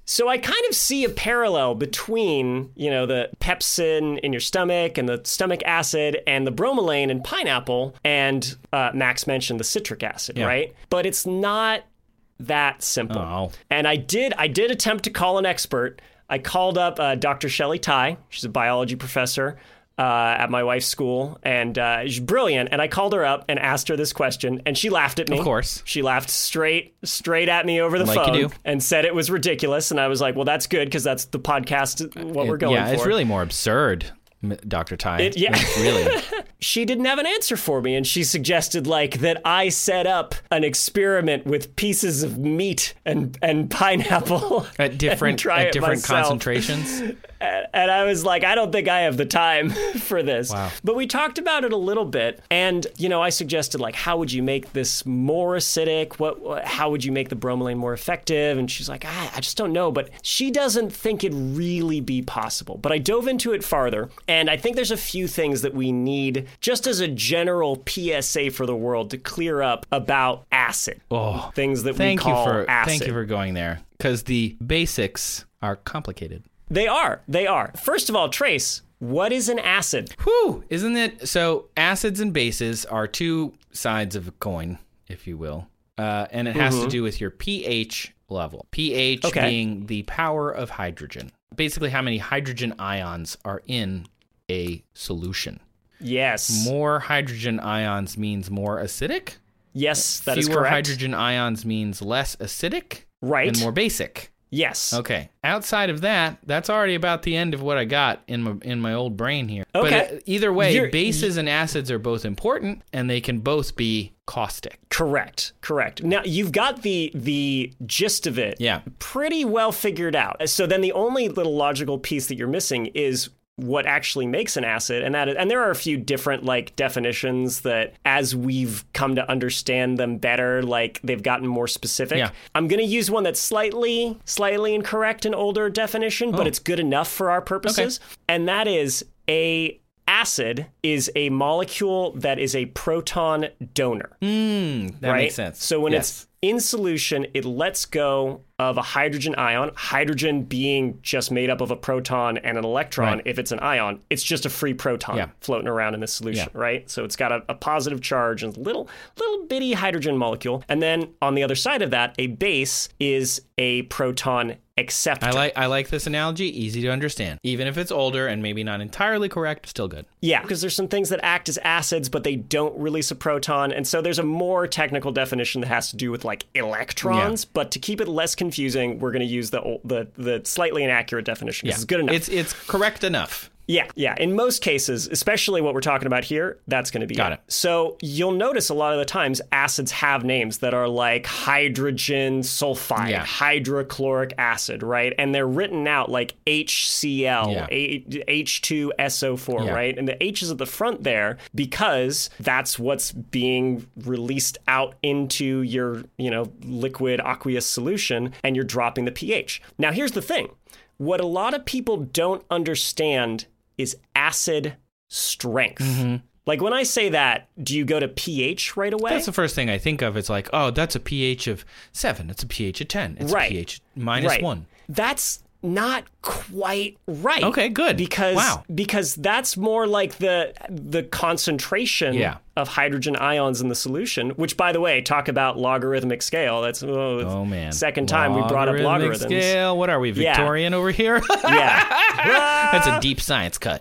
So I kind of see a parallel between, you know, the pepsin in your stomach and the stomach acid and the bromelain in pineapple and uh, Max mentioned the citric acid, Yeah. right? But it's not that simple. Oh. And I did I did attempt to call an expert. I called up uh, Doctor Shelley Tai. She's a biology professor uh, at my wife's school, and uh, she's brilliant. And I called her up and asked her this question, and she laughed at me. Of course. She laughed straight straight at me over the Like you phone do. and said it was ridiculous. And I was like, well, that's good because that's the podcast, what we're going yeah, for. it's really more absurd, M- Doctor Tai. It- yeah. It's really. She didn't have an answer for me, and she suggested like that I set up an experiment with pieces of meat and and pineapple At different and try at it different myself. concentrations. And I was like, I don't think I have the time for this. Wow. But we talked about it a little bit, and you know, I suggested like, how would you make this more acidic? What, what how would you make the bromelain more effective? And she's like, ah, I just don't know. But she doesn't think it'd really be possible. But I dove into it farther, and I think there's a few things that we need just as a general P S A for the world to clear up about acid. Oh, Things that thank we call you for acid. thank you for going there, because the basics are complicated. They are. They are. First of all, Trace, what is an acid? Whew, isn't it? So acids and bases are two sides of a coin, if you will, uh, and it has to do with your pH level. pH Okay. being the power of hydrogen. Basically, how many hydrogen ions are in a solution. Yes. More hydrogen ions means more acidic. Yes, that is Fewer correct. hydrogen ions means less acidic. Right. And more basic. Yes. Okay. Outside of that, that's already about the end of what I got in my in my old brain here. But Okay. uh, either way, You're- bases and acids are both important, and they can both be caustic. Correct. Correct. Now you've got the the gist of it. Yeah. Pretty well figured out. So then the only little logical piece that you're missing is what actually makes an acid, and that is, and there are a few different like definitions that as we've come to understand them better, like they've gotten more specific. Yeah. I'm going to use one that's slightly slightly incorrect, an older definition, but Oh. it's good enough for our purposes. And that is a acid is a molecule that is a proton donor. Mm, that right? makes sense. So when Yes. it's in solution, it lets go of a hydrogen ion, hydrogen being just made up of a proton and an electron. Right. If it's an ion, it's just a free proton Yeah. floating around in the solution, Yeah. right? So it's got a, a positive charge and a little, little bitty hydrogen molecule. And then on the other side of that, a base is a proton acceptor. I like I like this analogy. Easy to understand, even if it's older and maybe not entirely correct. Still good. Yeah, because there's some things that act as acids, but they don't release a proton. And so there's a more technical definition that has to do with like electrons. Yeah. But to keep it less confusing, we're going to use the ol- the the slightly inaccurate definition. This is good enough. It's it's correct enough. Yeah, yeah. In most cases, especially what we're talking about here, that's going to be Got it. So you'll notice a lot of the times acids have names that are like hydrogen sulfide, Yeah. hydrochloric acid, right? And they're written out like H C L, Yeah. A- H two S O four, Yeah. right? And the H is at the front there because that's what's being released out into your, you know, liquid aqueous solution, and you're dropping the pH. Now, here's the thing. What a lot of people don't understand is acid strength. Mm-hmm. Like when I say that, do you go to pH right away? That's the first thing I think of. It's like, oh, that's a pH of seven. It's a pH of ten. It's Right. a pH minus Right. one. That's not quite right. Okay, good. Because Wow. because that's more like the the concentration Yeah. of hydrogen ions in the solution, which by the way, talk about logarithmic scale. That's oh, Oh man. second time we brought up Logarithmic logarithms. Scale. What are we, Yeah. Victorian over here? Yeah. That's a deep science cut.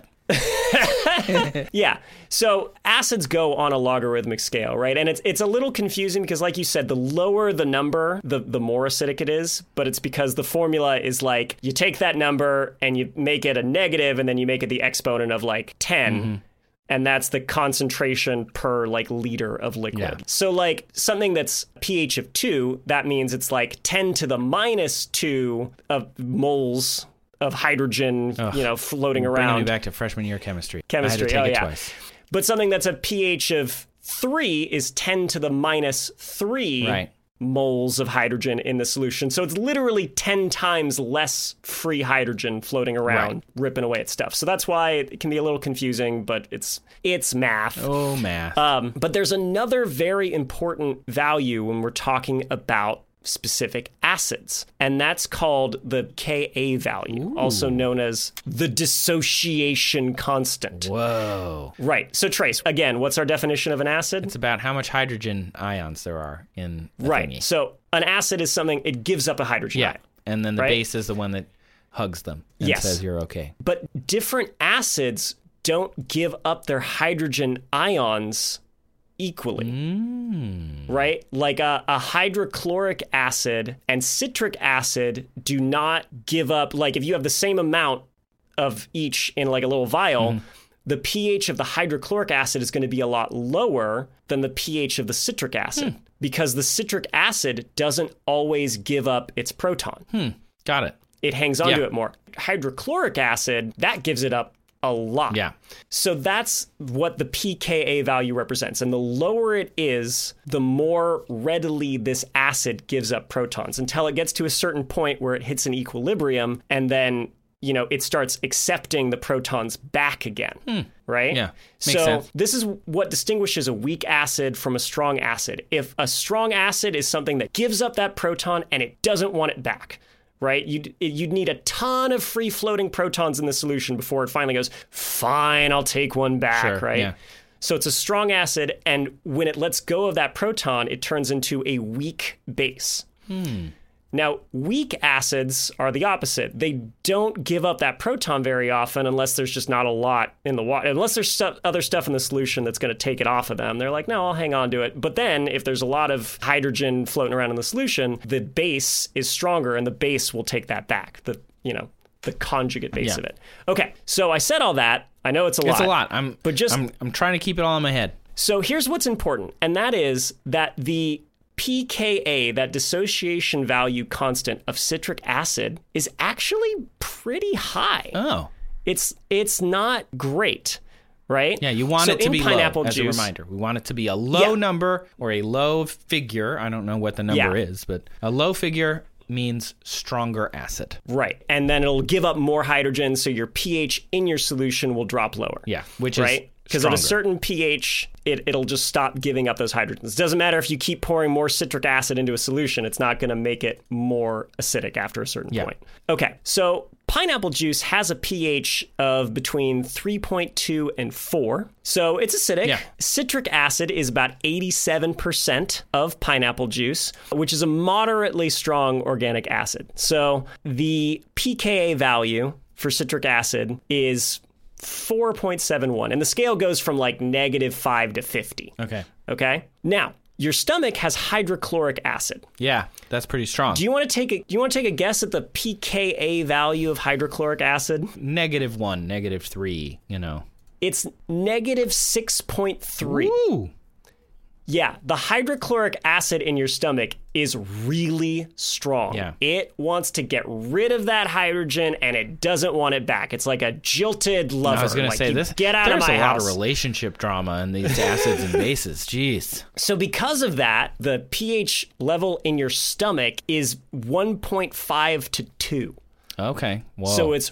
Yeah. So acids go on a logarithmic scale, right? And it's it's a little confusing because, like you said, the lower the number, the, the more acidic it is. But it's because the formula is like you take that number and you make it a negative and then you make it the exponent of like ten. Mm-hmm. And that's the concentration per like liter of liquid. Yeah. So like something that's pH of two, that means it's like ten to the minus two of moles of hydrogen, you know, floating Bringing around. me back to freshman year chemistry. Chemistry, I had to take oh, it yeah. twice. But something that's a pH of three is ten to the minus three Right. moles of hydrogen in the solution. So it's literally ten times less free hydrogen floating around, Right. ripping away at stuff. So that's why it can be a little confusing, but it's it's math. Oh, math. Um, but there's another very important value when we're talking about specific acids. And that's called the K A value, Ooh. also known as the dissociation constant. Whoa. Right. So Trace, again, what's our definition of an acid? It's about how much hydrogen ions there are in the Right. thingy. So an acid is something, it gives up a hydrogen yeah. ion. And then the right? base is the one that hugs them and yes. says you're okay. But different acids don't give up their hydrogen ions equally, mm. right? Like a, a hydrochloric acid and citric acid do not give up, like if you have the same amount of each in like a little vial, mm. the pH of the hydrochloric acid is going to be a lot lower than the pH of the citric acid hmm. because the citric acid doesn't always give up its proton. Hmm. Got it. It hangs onto yeah. it more. Hydrochloric acid, that gives it up a lot. Yeah. So that's what the p K A value represents. And the lower it is, the more readily this acid gives up protons until it gets to a certain point where it hits an equilibrium and then, you know, it starts accepting the protons back again. Hmm. Right? Yeah. Makes so sense. This is what distinguishes a weak acid from a strong acid. If a strong acid is something that gives up that proton and it doesn't want it back, right? You'd, you'd need a ton of free-floating protons in the solution before it finally goes, fine, I'll take one back, sure, right? Yeah. So it's a strong acid, and when it lets go of that proton, it turns into a weak base. Hmm. Now, weak acids are the opposite. They don't give up that proton very often unless there's just not a lot in the water. Unless there's stuff, other stuff in the solution that's going to take it off of them. They're like, no, I'll hang on to it. But then if there's a lot of hydrogen floating around in the solution, the base is stronger and the base will take that back. The, you know, the conjugate base yeah. of it. Okay, so I said all that. I know it's a lot. It's a lot. I'm, but just, I'm, I'm trying to keep it all in my head. So here's what's important, and that is that the p K A, that dissociation value constant of citric acid, is actually pretty high. Oh. It's it's not great, right? Yeah, you want so it to in be pineapple low, as juice, a reminder. We want it to be a low yeah. number or a low figure. I don't know what the number Yeah. is, but a low figure means stronger acid. Right, and then it'll give up more hydrogen, so your pH in your solution will drop lower. Yeah, which right? is Because at a certain pH, it, it'll just stop giving up those hydrogens. It doesn't matter if you keep pouring more citric acid into a solution. It's not going to make it more acidic after a certain yeah. point. Okay, so pineapple juice has a pH of between three point two and four. So it's acidic. Yeah. Citric acid is about eighty-seven percent of pineapple juice, which is a moderately strong organic acid. So the p K A value for citric acid is four point seven one, and the scale goes from like negative five to fifty. Okay. Okay. Now, your stomach has hydrochloric acid. Yeah, that's pretty strong. Do you want to take a do you want to take a guess at the p K A value of hydrochloric acid? Negative one, negative three, you know. It's negative six point three. Ooh. Yeah, the hydrochloric acid in your stomach is really strong. Yeah. It wants to get rid of that hydrogen, and it doesn't want it back. It's like a jilted lover. I was going to like, say, you this. Get out there's of my a house. lot of relationship drama in these acids and bases. Jeez. So because of that, the pH level in your stomach is one point five to two. Okay. Whoa. So it's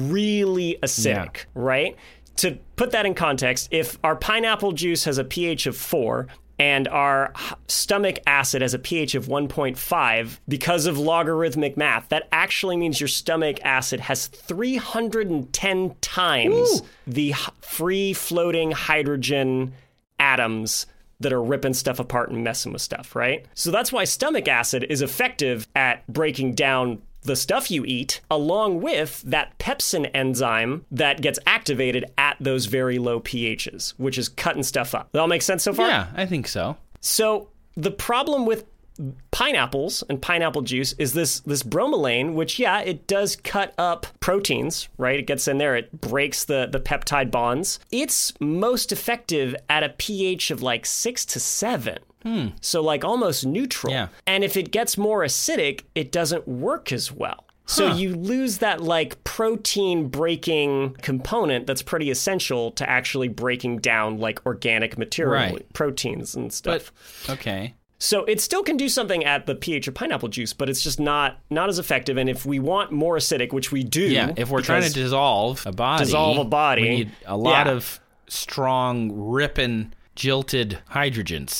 really acidic, Yeah. right? To put that in context, if our pineapple juice has a pH of four and our stomach acid has a pH of one point five, because of logarithmic math, that actually means your stomach acid has three hundred ten times Ooh. the free-floating hydrogen atoms that are ripping stuff apart and messing with stuff, right? So that's why stomach acid is effective at breaking down the stuff you eat, along with that pepsin enzyme that gets activated at those very low pHs, which is cutting stuff up. That all make sense so far? Yeah, I think so. So the problem with pineapples and pineapple juice is this this bromelain, which, yeah, it does cut up proteins, right? It gets in there, it breaks the, the peptide bonds. It's most effective at a pH of like six to seven. Hmm. So like almost neutral. Yeah. And if it gets more acidic, it doesn't work as well. So Huh. you lose that like protein breaking component that's pretty essential to actually breaking down like organic material, Right. proteins and stuff. But, okay. So it still can do something at the pH of pineapple juice, but it's just not not as effective. And if we want more acidic, which we do, Yeah, if we're trying to dissolve a body, dissolve a body, we need a lot yeah. of strong, ripping, jilted hydrogens. Yeah.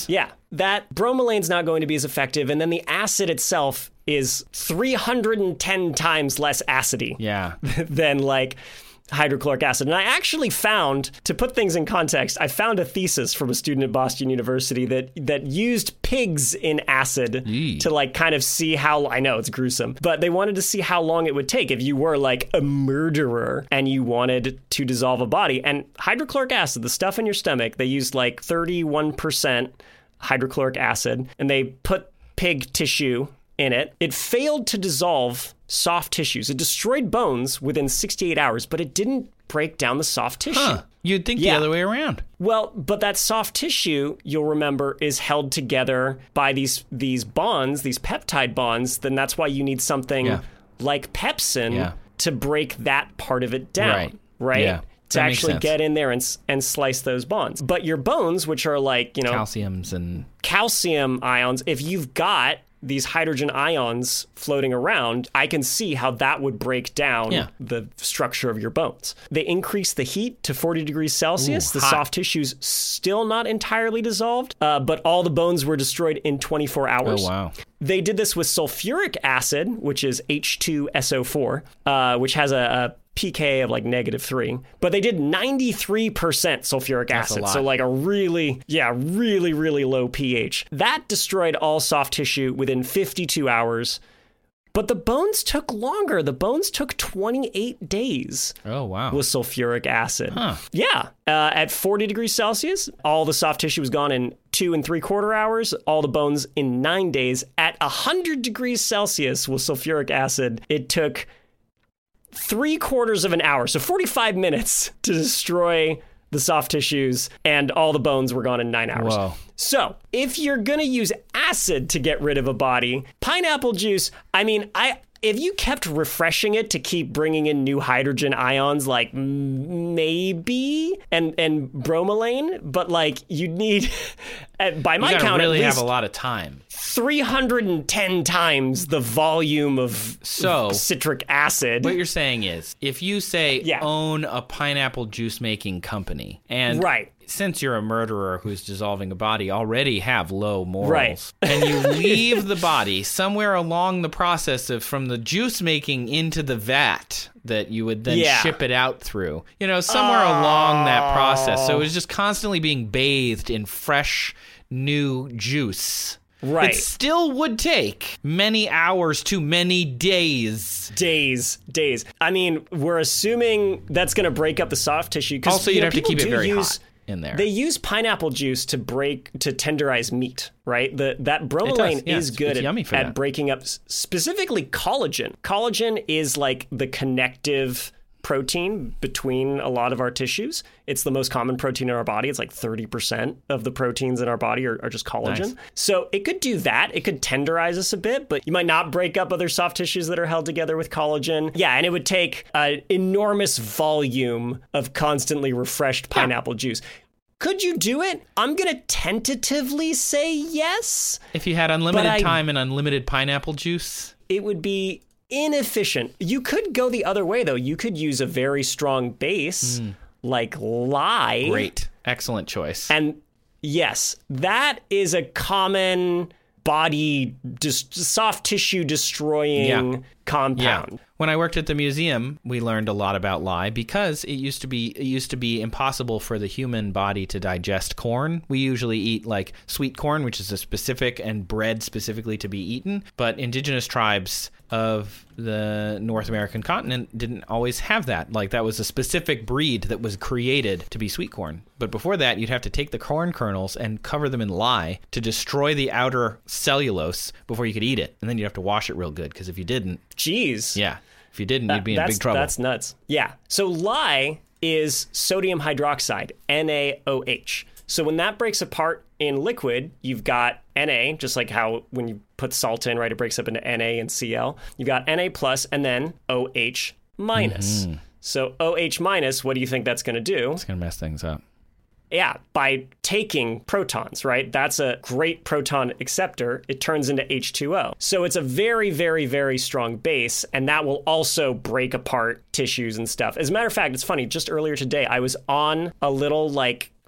that bromelain's not going to be as effective, and then the acid itself is three hundred ten times less acidy Yeah. than like hydrochloric acid. And I actually found, to put things in context, I found a thesis from a student at Boston University that that used pigs in acid Yee. to like kind of see how, I know it's gruesome, but they wanted to see how long it would take if you were like a murderer and you wanted to dissolve a body. And hydrochloric acid, the stuff in your stomach, they used like thirty-one percent hydrochloric acid, and they put pig tissue in it. It failed to dissolve soft tissues. It destroyed bones within sixty-eight hours, but it didn't break down the soft tissue. Huh. You'd think Yeah. the other way around. Well, but that soft tissue, you'll remember, is held together by these these bonds, these peptide bonds. Then that's why you need something Yeah. like pepsin Yeah. to break that part of it down, Right. right? Yeah. To That makes actually sense. get in there and s- and slice those bonds. But your bones, which are like, you know, Calciums and calcium ions, if you've got these hydrogen ions floating around, I can see how that would break down Yeah. the structure of your bones. They increase the heat to forty degrees Celsius. Ooh, the hot. soft tissue's still not entirely dissolved, uh, but all the bones were destroyed in twenty-four hours. oh wow. They did this with sulfuric acid, which is H two S O four, uh, which has a, a P K of like negative three, but they did ninety-three percent sulfuric That's a acid. lot. So like a really, yeah, really, really low pH. That destroyed all soft tissue within fifty-two hours. But the bones took longer. The bones took twenty-eight days Oh wow. with sulfuric acid. Huh. Yeah. Uh, at forty degrees Celsius, all the soft tissue was gone in two and three quarter hours, all the bones in nine days. At one hundred degrees Celsius with sulfuric acid, it took three quarters of an hour, so forty-five minutes to destroy the soft tissues, and all the bones were gone in nine hours. Whoa. So, if you're going to use acid to get rid of a body, pineapple juice, I mean, I if you kept refreshing it to keep bringing in new hydrogen ions, like m- maybe, and and bromelain, but like you'd need, at- by my You gotta count, really at have least a lot of time. three hundred ten times the volume of So- citric acid. What you're saying is, if you say Yeah. own a pineapple juice making company, and Right. since you're a murderer who's dissolving a body, already have low morals, Right. and you leave the body somewhere along the process of from the juice making into the vat that you would then Yeah. ship it out through, you know, somewhere along that process. So it was just constantly being bathed in fresh, new juice. Right. It still would take many hours to many days. Days, days. I mean, we're assuming that's going to break up the soft tissue. 'cause, Also, you you'd know, have to people keep it do very use, hot in there. They use pineapple juice to break to tenderize meat, right? The that bromelain yeah, is it's- good it's at, yummy for at that. breaking up s- specifically collagen. Collagen is like the connective protein between a lot of our tissues. It's the most common protein in our body. It's like thirty percent of the proteins in our body are, are just collagen. Nice. So it could do that. It could tenderize us a bit, but you might not break up other soft tissues that are held together with collagen. Yeah, and it would take an enormous volume of constantly refreshed pineapple juice. Could you do it? I'm going to tentatively say yes. If you had unlimited I- time and unlimited pineapple juice, It would be inefficient. You could go the other way, though. You could use a very strong base like lye. great. Excellent choice. And yes, that is a common body, dis- soft tissue destroying Yeah. compound. Yeah. When I worked at the museum, we learned a lot about lye because it used to be it used to be impossible for the human body to digest corn. We usually eat like sweet corn, which is a specific and bred specifically to be eaten, but indigenous tribes of the North American continent didn't always have that. Like that was a specific breed that was created to be sweet corn. But before that, you'd have to take the corn kernels and cover them in lye to destroy the outer cellulose before you could eat it. And then you'd have to wash it real good because if you didn't, Jeez. yeah. If you didn't, you'd be in that's, big trouble. That's nuts. Yeah. So lye is sodium hydroxide, N A O H. So when that breaks apart in liquid, you've got Na, just like how when you put salt in, right, it breaks up into Na and Cl. You've got Na plus and then OH minus. Mm-hmm. So OH minus, what do you think that's going to do? It's going to mess things up. Yeah, by taking protons, right? That's a great proton acceptor. It turns into H two O. So it's a very, very, very strong base, and that will also break apart tissues and stuff. As a matter of fact, it's funny, just earlier today, I was on a little like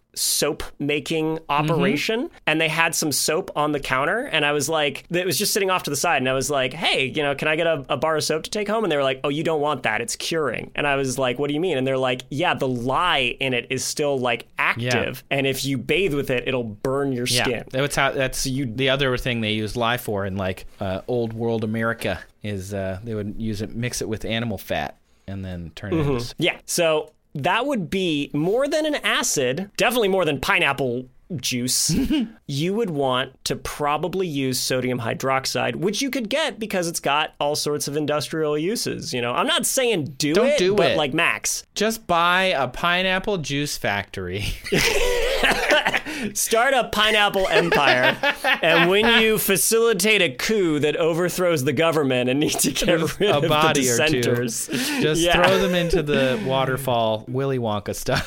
soap making operation, mm-hmm. and they had some soap on the counter, and I was like, it was just sitting off to the side, and I was like, hey, you know, can I get a, a bar of soap to take home? And they were like, oh, you don't want that, it's curing. And I was like, what do you mean? And they're like, yeah, the lye in it is still like active, yeah. and if you bathe with it, it'll burn your skin. Yeah, that's how. That's you. The other thing they use lye for in like uh, old world America is uh, they would use it, mix it with animal fat, and then turn it mm-hmm. into. Yeah, so that would be more than an acid, definitely more than pineapple juice. You would want to probably use sodium hydroxide, which you could get because it's got all sorts of industrial uses. You know, I'm not saying do Don't it, do but it. like Max. Just buy a pineapple juice factory. Start a pineapple empire, and when you facilitate a coup that overthrows the government and need to get rid a of body the dissenters, or two, just yeah. throw them into the waterfall, Willy Wonka style.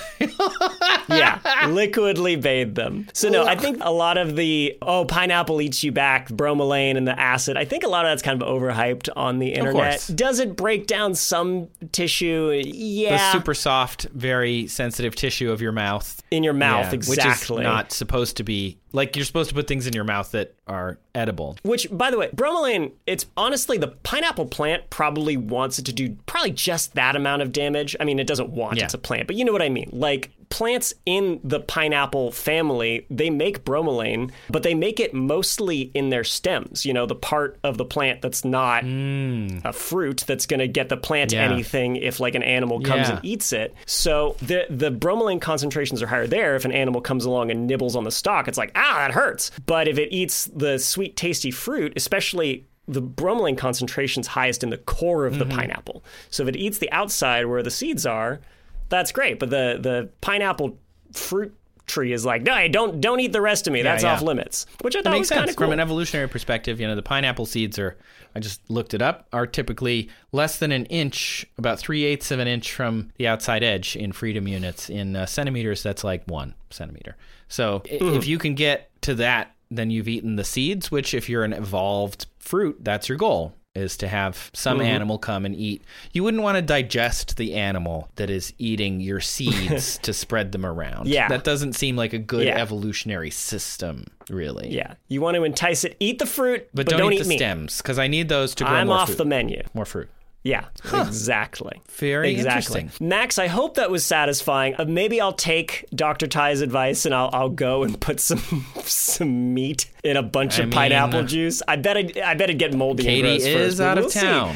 Yeah, liquidly bathe them. So no, I think a lot of the, oh, pineapple eats you back, bromelain and the acid, I think a lot of that's kind of overhyped on the internet. Does it break down some tissue? Yeah. The super soft, very sensitive tissue of your mouth. In your mouth, yeah, exactly. Which is not supposed to be, like you're supposed to put things in your mouth that are edible. Which, by the way, bromelain, it's honestly, the pineapple plant probably wants it to do probably just that amount of damage. I mean, it doesn't want, yeah. it's a plant, but you know what I mean. Like, plants in the pineapple family, they make bromelain, but they make it mostly in their stems, you know, the part of the plant that's not mm. a fruit that's going to get the plant yeah. anything if like an animal comes yeah. and eats it. So the the bromelain concentrations are higher there. If an animal comes along and nibbles on the stalk, it's like, ah, that hurts. But if it eats the sweet, tasty fruit, especially the bromelain concentration's highest in the core of the mm-hmm. pineapple. So if it eats the outside where the seeds are, that's great, but the, the pineapple fruit tree is like, no, hey, don't don't eat the rest of me. That's yeah, yeah. off limits. Which I thought was kind of cool. From an evolutionary perspective, you know, the pineapple seeds are, I just looked it up, are typically less than an inch, about three-eighths of an inch from the outside edge in freedom units. In uh, centimeters, that's like one centimeter. So mm. if you can get to that, then you've eaten the seeds, which if you're an evolved fruit, that's your goal, is to have some mm-hmm. animal come and eat. You wouldn't want to digest the animal that is eating your seeds to spread them around. Yeah. That doesn't seem like a good yeah. evolutionary system, really. Yeah. You want to entice it, eat the fruit, but, but don't, don't eat, eat the me. stems, because I need those to grow I'm more off fruit. the menu. More fruit. Yeah, huh. exactly. Very exactly. interesting. Max, I hope that was satisfying. Uh, maybe I'll take Doctor Ty's advice and I'll I'll go and put some some meat in a bunch I of mean, pineapple juice. I bet I'd, I bet it'd get moldy Katie and gross is first, out we'll of town.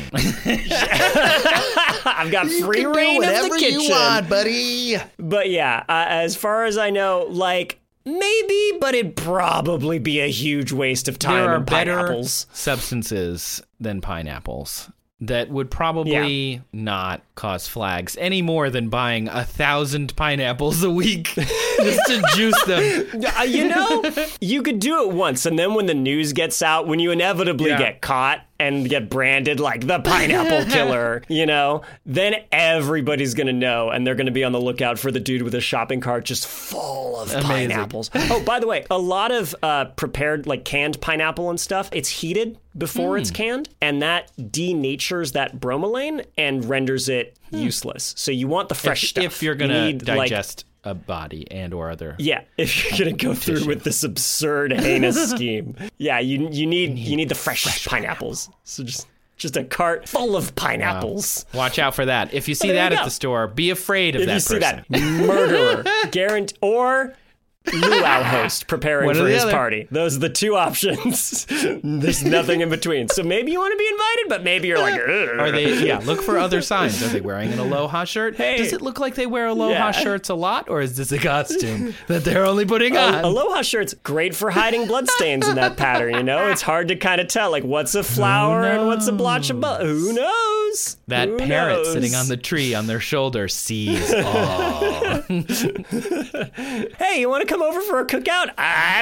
I've got free you reign do of the whatever kitchen. you want, buddy. But yeah, uh, as far as I know, like, maybe, but it'd probably be a huge waste of time there are in better pineapples. substances than pineapples that would probably yeah. not cause flags any more than buying a thousand pineapples a week just to juice them. Uh, you know, you could do it once, and then when the news gets out, when you inevitably yeah. get caught and get branded like the pineapple killer, you know, then everybody's going to know, and they're going to be on the lookout for the dude with a shopping cart just full of Amazing. pineapples. Oh, by the way, a lot of uh, prepared, like canned pineapple and stuff, it's heated before mm. it's canned, and that denatures that bromelain and renders it mm. useless. So you want the fresh if, stuff. If you're going to digest... Like, a body and or other yeah if you're gonna go through tissue. with this absurd heinous scheme, yeah you you need you need the fresh, fresh pineapples. So just just a cart full of pineapples. Wow. Watch out for that. If you see well, that you at go. the store, be afraid of if that you see person. that murderer, guarantee, or luau host preparing One for or the his other. party. Those are the two options. There's nothing in between. So maybe you want to be invited, but maybe you're like, ugh. Are they? Yeah, look for other signs. Are they wearing an Aloha shirt? Hey. Does it look like they wear Aloha Yeah. shirts a lot, or is this a costume that they're only putting on? Uh, Aloha shirts, great for hiding bloodstains in that pattern, you know? It's hard to kind of tell, like, what's a flower and what's a blotch of blood. Who knows? That Who parrot knows? sitting on the tree on their shoulder sees all. Hey, you want to come over for a cookout? I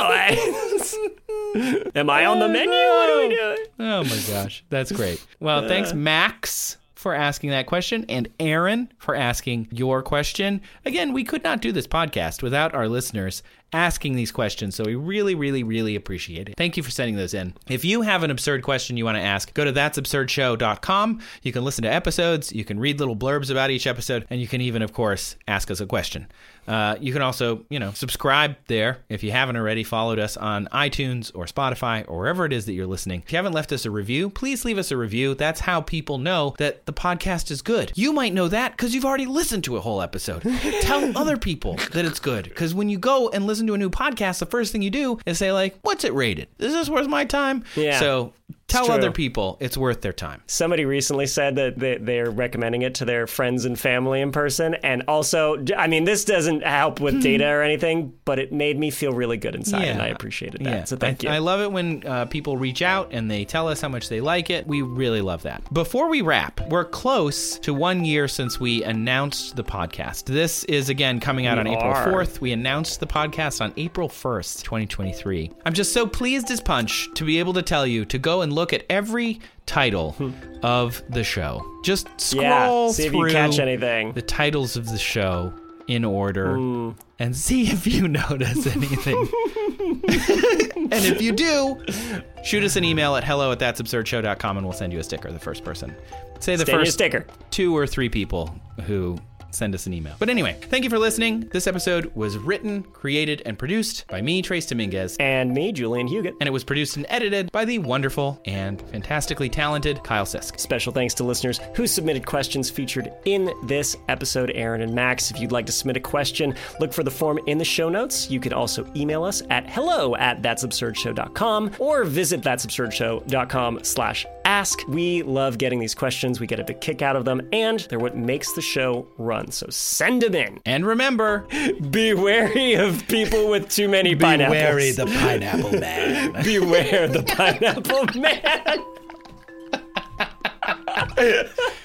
don't know. I, am I on the menu? What are we doing? Oh my gosh, that's great. Well, thanks, Max, for asking that question, and Aaron for asking your question. Again, we could not do this podcast without our listeners asking these questions. So we really, really, really appreciate it. Thank you for sending those in. If you have an absurd question you want to ask, go to that's absurd show dot com. You can listen to episodes, you can read little blurbs about each episode, and you can even, of course, ask us a question. Uh, you can also, you know, subscribe there if you haven't already. Followed us on iTunes or Spotify or wherever it is that you're listening. If you haven't left us a review, please leave us a review. That's how people know that the podcast is good. You might know that because you've already listened to a whole episode. Tell other people that it's good, because when you go and listen to a new podcast, the first thing you do is say, like, what's it rated? Is this worth my time? Yeah. So tell other people it's worth their time. Somebody recently said that they, they're recommending it to their friends and family in person. And also, I mean, this doesn't help with data or anything, but it made me feel really good inside, Yeah. and I appreciated that. Yeah. So thank I, you. I love it when uh, people reach out and they tell us how much they like it. We really love that. Before we wrap, we're close to one year since we announced the podcast. This is, again, coming out We on April are. fourth. We announced the podcast on April first, twenty twenty-three. I'm just so pleased as punch to be able to tell you to go and look at every title of the show. Just scroll Yeah, see if through you catch anything. the titles of the show in order and see if you notice anything. And if you do, shoot us an email at hello at that's absurd show dot com and we'll send you a sticker, the first person. Say the Send you a first sticker. two or three people who send us an email. But anyway, thank you for listening. This episode was written, created, and produced by me, Trace Dominguez. And me, Julian Huguet. And it was produced and edited by the wonderful and fantastically talented Kyle Sisk. Special thanks to listeners who submitted questions featured in this episode, Aaron and Max. If you'd like to submit a question, look for the form in the show notes. You can also email us at hello at that's absurd show dot com or visit that's absurd show dot com slash ask. We love getting these questions. We get a big kick out of them, and they're what makes the show run. So send them in. And remember, Be wary of people with too many pineapples. Be wary the pineapple man. Beware the pineapple man.